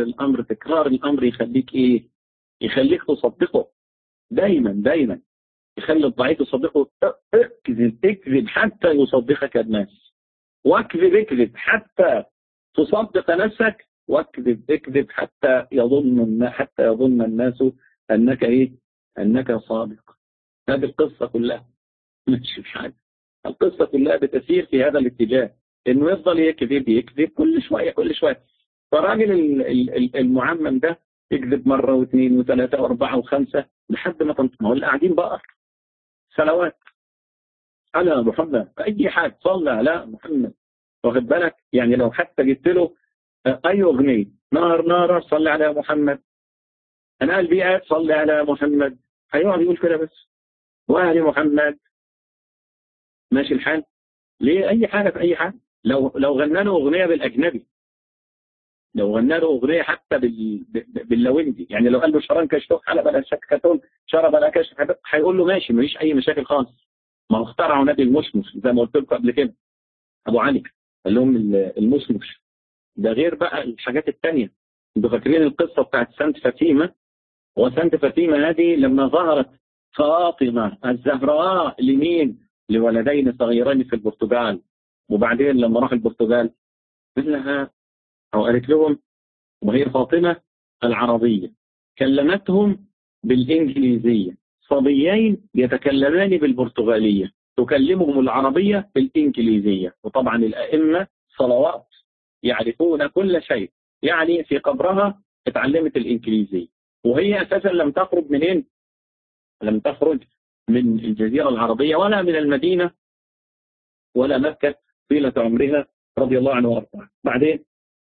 الأمر يخليك إيه؟ يخليك تصدقه دايما دايما. يخلي الضعيف يصدقه. اكذب حتى يصدقك الناس، واكذب حتى تصدق نفسك، اكذب حتى يظن الناس انك انك صادق. هذه القصة كلها مش حاجة، القصة كلها بتسير في هذا الاتجاه، انه يفضل يكذب كل شوية. فالراجل المعمم ده يكذب مرة واثنين وثلاثة واربعة وخمسة لحد ما ما هو اللي قاعدين بقى سنوات على محمد، اي حاجة صلى على محمد، واخد بالك؟ يعني لو حتى جبت له اي اغنية، نار صلي على محمد، انا قلبي صلي على محمد، هيقعد يقول كده بس، وآل محمد، ماشي الحال. ليه؟ اي حاجة في اي حاجة. لو غنى له اغنية بالاجنبي، لو غنى له اغنية حتى باللويندي، يعني لو قال له شران كشتوك حلب على شكتون شرب على كشف، هيقول له ماشي، مفيش اي مشاكل خالص. ما هو اخترعوا نادي المشمش زي ما قلت لكم قبل كده، ابو علي قال لهم المشمش ده، غير بقى الحاجات التانية. انتوا فاكرين القصة بتاعت سانت فاطمة؟ وسانت فاطمة هذه لما ظهرت فاطمة الزهراء لمين؟ لولدين صغيرين في البرتغال، وبعدين لما راح البرتغال قال لها أو قالت لهم، وهي فاطمة العربية، كلمتهم بالإنجليزية، صبيين يتكلمان بالبرتغالية تكلمهم العربية بالإنجليزية. وطبعا الأئمة صلوات يعرفون كل شيء، يعني في قبرها اتعلمت الإنجليزية، وهي أساسا لم تخرج منين؟ لم تخرج من الجزيرة العربية ولا من المدينة ولا مكة طيلة عمرها رضي الله عنه وارضاه. بعدين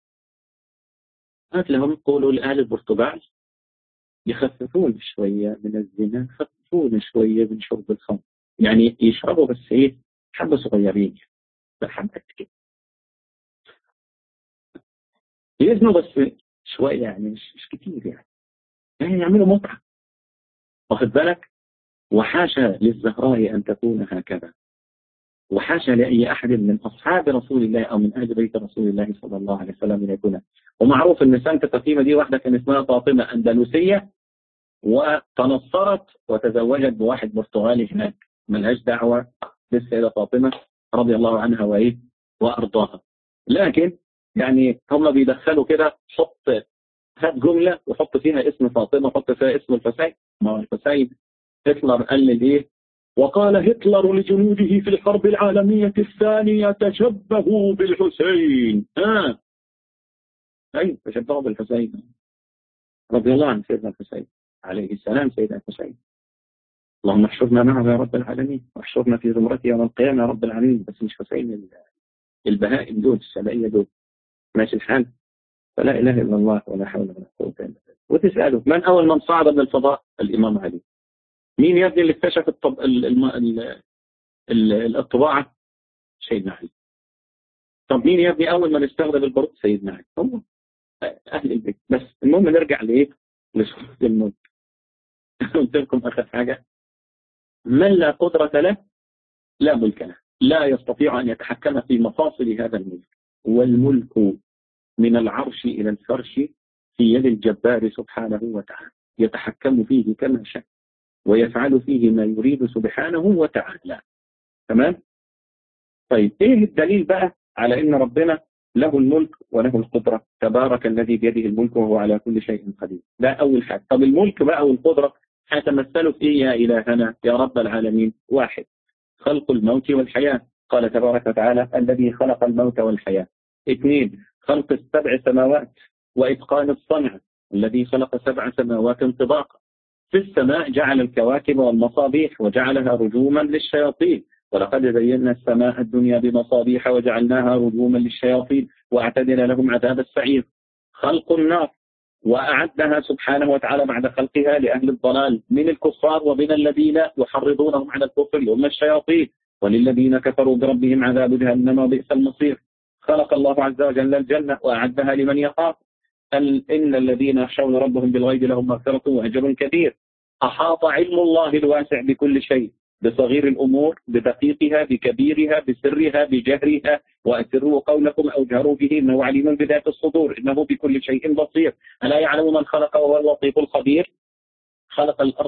قالت لهم قولوا لأهل البرتغال يخففون شوية من الزنا، يخففون شوية من شرب الخمر، يعني يشربوا بس حبة صغيرين، حبة كده يزنوا بس شوية، يعني مش كتير، يعني يعملوا متعة، واخد بالك؟ وحاشا للزهراء أن تكون هكذا، وحاشا لأي أحد من أصحاب رسول الله أو من أهل بيت رسول الله صلى الله عليه وسلم أن يكون. ومعروف أن سانت فاطمة دي واحدة كان اسمها فاطمة أندلسية، وتنصرت وتزوجت بواحد برتغالي هناك، ملهاش دعوة بالسيدة فاطمة رضي الله عنها وأرضاها. لكن يعني هم بيدخلوا كده، هات جملة وحط فيها اسم فاطمة، حط فيها اسم الحسين. ما هو الحسين هتلر قال لي وقال هتلر لجنوده في الحرب العالمية الثانية تشبهوا بالحسين. أي تشبهوا بالحسين رضي الله عن سيدنا الحسين عليه السلام. سيدنا الحسين اللهم احشرنا معه يا رب العالمين، واحشرنا في زمرته يوم القيامة يا رب العالمين، بس مش حسين البهائم دول، السبائية دول، ماشي الحال. فلا إله إلا الله ولا حول ولا قوة إلا بالله. وتسأله من أول من صعد من الفضاء؟ الإمام علي. مين يا ابني اللي اكتشف الطباعة؟ سيدنا علي. طب مين يا ابني أول من استخدم البرود؟ سيدنا علي. هم أهل البيت. بس المهم نرجع لسورة الملك. قلت لكم آخر حاجة، من لا قدرة له لا ملك له، لا يستطيع أن يتحكم في مفاصل هذا الملك. والملك من العرش إلى الفرش في يد الجبار سبحانه وتعالى، يتحكم فيه كما شاء ويفعل فيه ما يريد سبحانه وتعالى. تمام؟ طيب ايه الدليل بقى على ان ربنا له الملك وله القدرة؟ تبارك الذي بيده الملك وهو على كل شيء قدير. ده اول حاجة. طب الملك بقى والقدرة هيتمثلوا في ايه يا الهنا يا رب العالمين؟ واحد، خلق الموت والحياة، قال تبارك وتعالى الذي خلق الموت والحياة. اثنين، خلق السبع سماوات وإتقان الصنع، الذي خلق سبع سماوات طباقا. في السماء جعل الكواكب والمصابيح وجعلها رجوما للشياطين، ولقد زينا السماء الدنيا بمصابيح وجعلناها رجوما للشياطين واعتدنا لهم عذاب السعير. خلق النار وأعدها سبحانه وتعالى بعد خلقها لأهل الضلال من الكفار ومن الذين يحرضونهم على الكفر هم الشياطين، وللذين كفروا بربهم عذاب جهنم وبئس المصير. خلق الله عز وجل الجنة وأعدها لمن يخاف، إن الذين يخشون ربهم بالغيب لهم مغفرة وأجر كبير. أحاط علم الله الواسع بكل شيء، بصغير الأمور بدقيقها بكبيرها بسرها بجهرها، وأسروا قولكم أو جهروا به إنه عليم بذات الصدور إنه بكل شيء بصير. ألا يعلم من خلق وهو اللطيف الخبير؟ خلق الأرض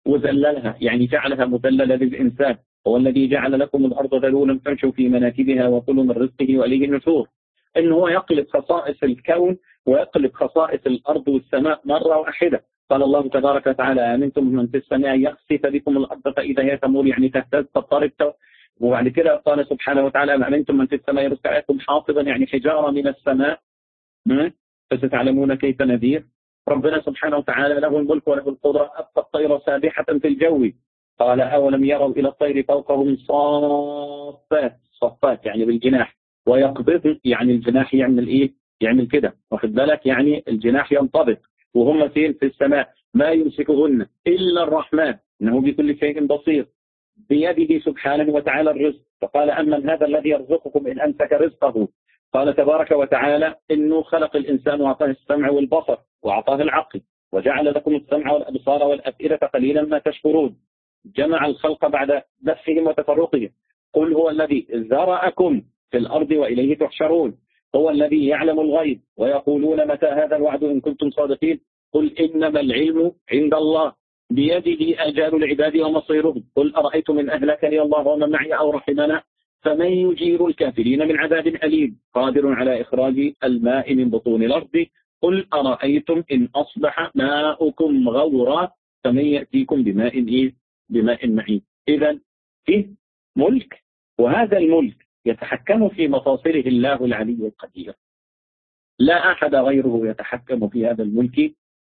وذللها، يعني جعلها مذللة للإنسان. هو الذي جعل لكم الأرض ذلولا فامشوا في مناكبها وكلوا من رزقه وإليه النشور. إن هو يقلب خصائص الكون ويقلب خصائص الأرض والسماء مرة واحدة. قال الله تبارك وتعالى: أمنتم من في السماء يخسف بكم الأرض فإذا هي تمور، يعني تهتز تضطرب. وبعد كده قال سبحانه وتعالى: أمنتم من في السماء يرسل عليكم حافظا، يعني حجارة من السماء فستعلمون كيف نذير. ربنا سبحانه وتعالى له الملك وله القدرة، أبقى الطير سابحة في الجو. قال: أولم يروا إلى الطير فوقهم صافات، صفات يعني بالجناح، ويقبض يعني الجناح يعمل إيه؟ يعمل كده، واخد بالك؟ يعني الجناح ينطبق، وهم فين؟ في السماء. ما يمسكهن إلا الرحمن إنه بكل شيء بصير. بيده سبحانه وتعالى الرزق. فقال: أمن هذا الذي يرزقكم إن أمسك رزقه. قال تبارك وتعالى إنه خلق الإنسان وأعطاه السمع والبصر وأعطاه العقل وجعل لكم السمع والأبصار والأفئدة قليلا ما تشكرون. جمع الخلق بعد بثهم وتفرقهم. قل هو الذي ذرأكم في الأرض وإليه تحشرون. هو الذي يعلم الغيب ويقولون متى هذا الوعد إن كنتم صادقين. قل إنما العلم عند الله بيده آجال العباد ومصيرهم. قل أرأيتم إن أهلكني الله ومن معي أو رحمنا فمن يجير الكافرين من عذاب أليم قادر على إخراج الماء من بطون الأرض. قل أرأيتم إن أصبح ماؤكم غورا فمن يأتيكم بماء معين. إذن فيه ملك، وهذا الملك يتحكم في مفاصله الله العلي القدير. لا أحد غيره يتحكم في هذا الملك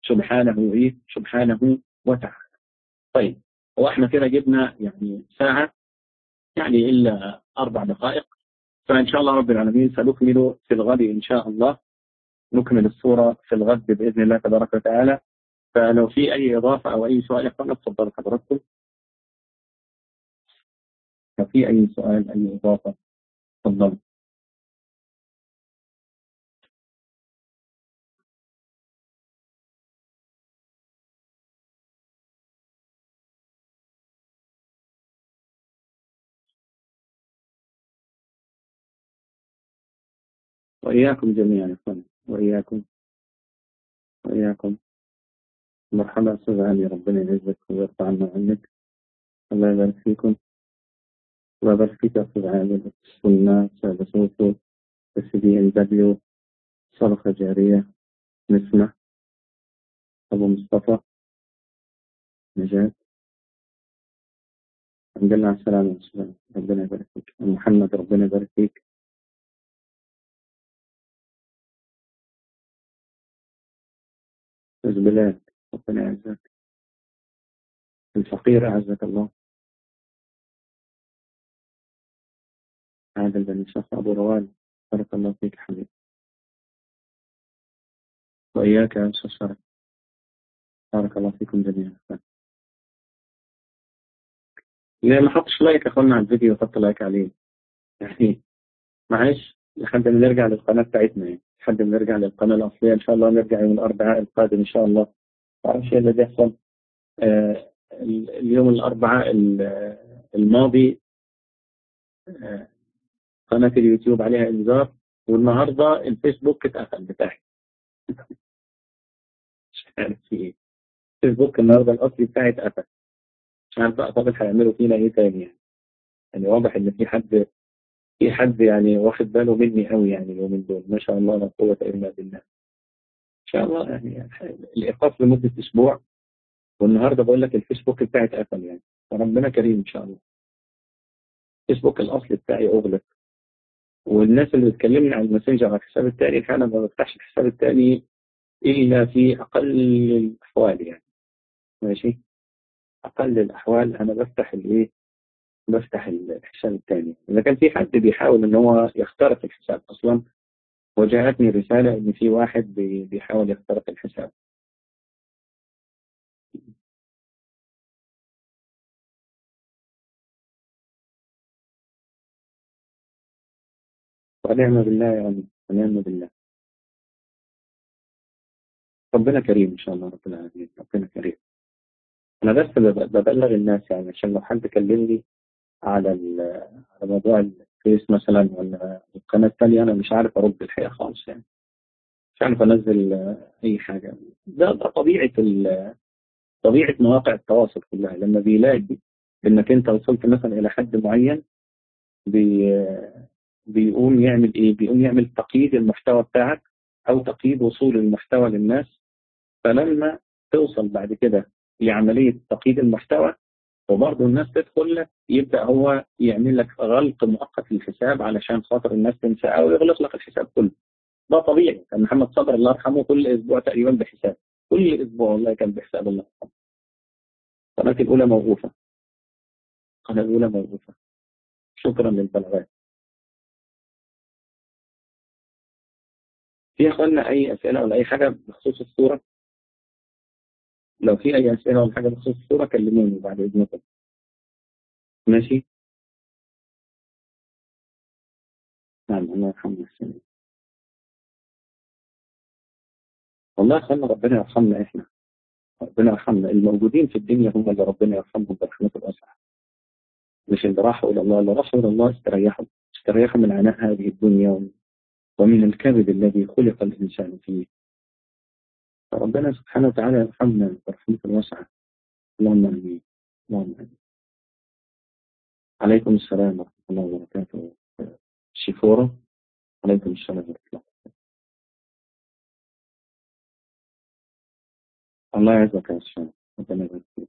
سبحانه وتعالى. طيب، وإحنا كده جبنا يعني ساعة، يعني إلا 4 دقائق. فإن شاء الله رب العالمين سنكمل في الغد إن شاء الله، نكمل الصورة في الغد بإذن الله تبارك وتعالى. فلو في أي إضافة أو أي سؤال يقول تفضل حضراتكم. لو في أي سؤال أي إضافة تفضل. وإياكم جميعا يا أخوان، وإياكم. مرحبا أستاذ علي، ربنا يعزك ويرفع عنا عنك. الله يبارك فيكم. الله يبارك فيك يا أستاذ علي. قلنا سادة صوته SDNW، صرخة جارية، نسمة، أبو مصطفى، نجاة، الحمد لله على السلامة والسلام. ربنا يبارك فيك محمد، ربنا يبارك فيك. أستاذ بلال، ربنا يعزك. الفقير أعزك الله. عادل بن شخص أبو روان، بارك الله فيك حبيبي. وإياك يا أستاذ شرف، بارك الله فيكم جميعا. اللي ما حطش لايك أخونا على الفيديو حط لايك عليه يعني، معلش لحد ما نرجع للقناة بتاعتنا، يعني لحد ما نرجع للقناة الأصلية إن شاء الله. نرجع يوم الأربعاء القادم إن شاء الله. معرفش إيه اللي بيحصل. اليوم الأربعاء الماضي قناة اليوتيوب عليها إنذار، والنهاردة الفيسبوك اتقفل بتاعي. مش عارف في إيه. الفيسبوك النهاردة الأصلي بتاعي اتقفل. مش عارف بقى طب هيعملوا فينا إيه تاني يعني. يعني واضح إن في حد يعني واخد باله مني قوي يعني اليومين دول، ما شاء الله لا قوة إلا بالله. إن شاء الله يعني الإيقاف لمدة أسبوع، والنهاردة بقول لك الفيسبوك بتاعي اتقفل يعني. فربنا كريم إن شاء الله. الفيسبوك الأصلي بتاعي أغلق، والناس اللي بتكلمني على الماسنجر على الحساب التاني فعلا ما بفتحش الحساب التاني إلا في أقل الأحوال يعني. ماشي، أقل الأحوال أنا بفتح الحساب التاني. إذا كان في حد بيحاول إن هو يخترق الحساب أصلا، وجاءتني رسالة إن في واحد بيحاول يخترق الحساب. ونعم بالله يعني، ونعم بالله. ربنا كريم إن شاء الله رب العالمين، ربنا كريم. أنا بس ببلغ الناس يعني، عشان لو حد كلمني على موضوع الفيس مثلا ولا القناة الثانية، أنا مش عارف أرد الحقيقة خالص يعني. مش عارف أنزل أي حاجة. ده طبيعة طبيعة مواقع التواصل كلها لما بيلاقي إنك أنت وصلت مثلا إلى حد معين بي بيقوم يعمل إيه؟ بيقوم يعمل تقييد المحتوى بتاعك أو تقييد وصول المحتوى للناس. فلما توصل بعد كده لعملية تقييد المحتوى وبرضه الناس تدخل لك، يبدأ هو يعمل لك غلق مؤقت للحساب علشان خاطر الناس تنسى أو يغلق لك الحساب كله. ده طبيعي. كان محمد صبري الله يرحمه كل أسبوع تقريبا بحساب، كل أسبوع والله كان بحساب. الله يرحمه. القناة الأولى موقوفة، القناة الأولى موقوفة. شكرا للبلاغات. في أخوانا أي أسئلة ولا أي حاجة بخصوص الصورة؟ لو في أي أسئلة ولا حاجة بخصوص الصورة كلموني بعد إذنكم. ماشي؟ نعم. الله يرحمه السنة. والله يا أخوانا ربنا يرحمنا إحنا، ربنا يرحمنا. الموجودين في الدنيا هم اللي ربنا يرحمهم برحمته الواسعة، مش اللي راحوا إلى الله. اللي راحوا إلى الله استريحوا من عناء هذه الدنيا ومن الكبد الذي خلق الإنسان فيه. فربنا سبحانه وتعالى يرحمنا برحمته الواسعة. اللهم آمين. اللهم آمين. عليكم السلام ورحمة الله وبركاته. شيفورة. عليكم السلام ورحمة الله. الله يعزك يا شيخ. ربنا يبارك فيك.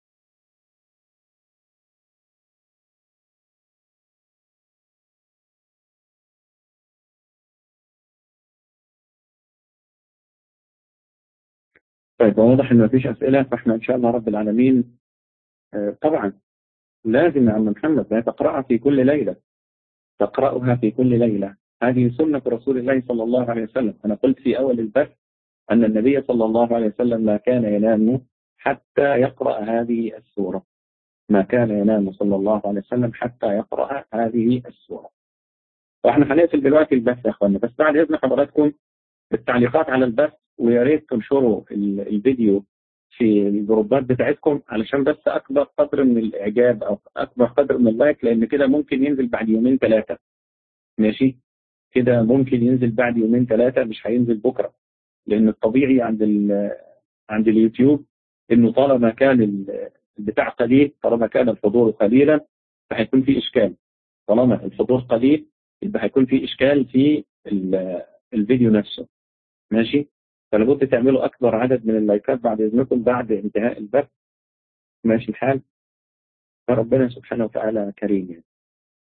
طيب واضح إن مفيش أسئلة، فإحنا إن شاء الله رب العالمين طبعا لازم يا عم محمد لا تقرأها في كل ليلة، تقرأها في كل ليلة. هذه سنة رسول الله صلى الله عليه وسلم. أنا قلت في أول البث أن النبي صلى الله عليه وسلم ما كان ينام حتى يقرأ هذه السورة، ما كان ينام صلى الله عليه وسلم حتى يقرأ هذه السورة. وإحنا هنقفل دلوقتي البث يا أخوانا، بس بعد إذن حضراتكم بالتعليقات على البث، ويا ريت تنشروا الفيديو في الجروبات بتاعتكم علشان بس أكبر قدر من الإعجاب أو أكبر قدر من اللايك، لأن كده ممكن ينزل بعد يومين ثلاثة. ماشي كده ممكن ينزل بعد يومين ثلاثة، مش هينزل بكرة، لأن الطبيعي عند اليوتيوب إنه طالما كان البتاع قليل، طالما كان الحضور قليلا فهيكون في إشكال. طالما الحضور قليل يبقى هيكون في إشكال في الفيديو نفسه. ماشي. فلابد تعملوا أكبر عدد من اللايكات بعد إذنكم بعد انتهاء البث. ماشي الحال. فربنا سبحانه وتعالى كريم يعني.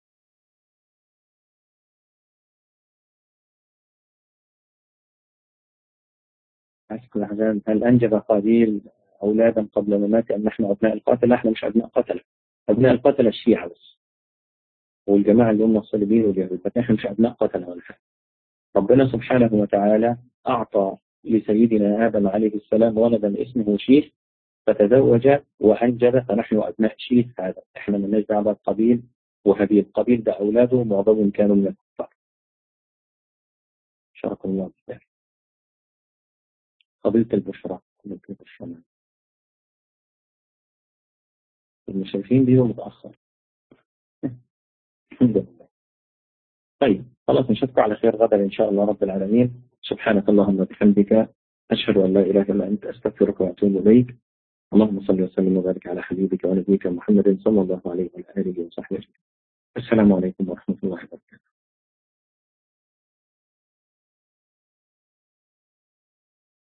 أسف الأحزان. هل أنجب قابيل أولادا قبل ممات أم نحن أبناء القاتلة؟ احنا مش أبناء قتلة، أبناء القتلة الشيعة بس، والجماعة اللي هم الصليبيين واليهود، بس احنا مش أبناء قتلة ولا حاجة. ربنا سبحانه وتعالى أعطى لسيدنا آدم عليه السلام ولدا اسمه شيث، فتزوج وأنجب، فنحن أبناء شيث هذا. احنا من نجد قابيل وهابيل. قابيل ده أولاده معظمهم كانوا من الكفار. شرك الله بالله. قبيلة البشرى، قبيلة البشرى. المشرفين بيجوا متأخر. الحمد لله. طيب خلاص نشوفكم على خير غدا إن شاء الله رب العالمين. سبحانك اللهم وبحمدك أشهد أن لا إله إلا أنت أستغفرك وأتوب إليك. اللهم صل وسلم وبارك على حبيبك ونبيك محمد صلى الله عليه وعلى آله وصحبه. السلام عليكم ورحمة الله وبركاته.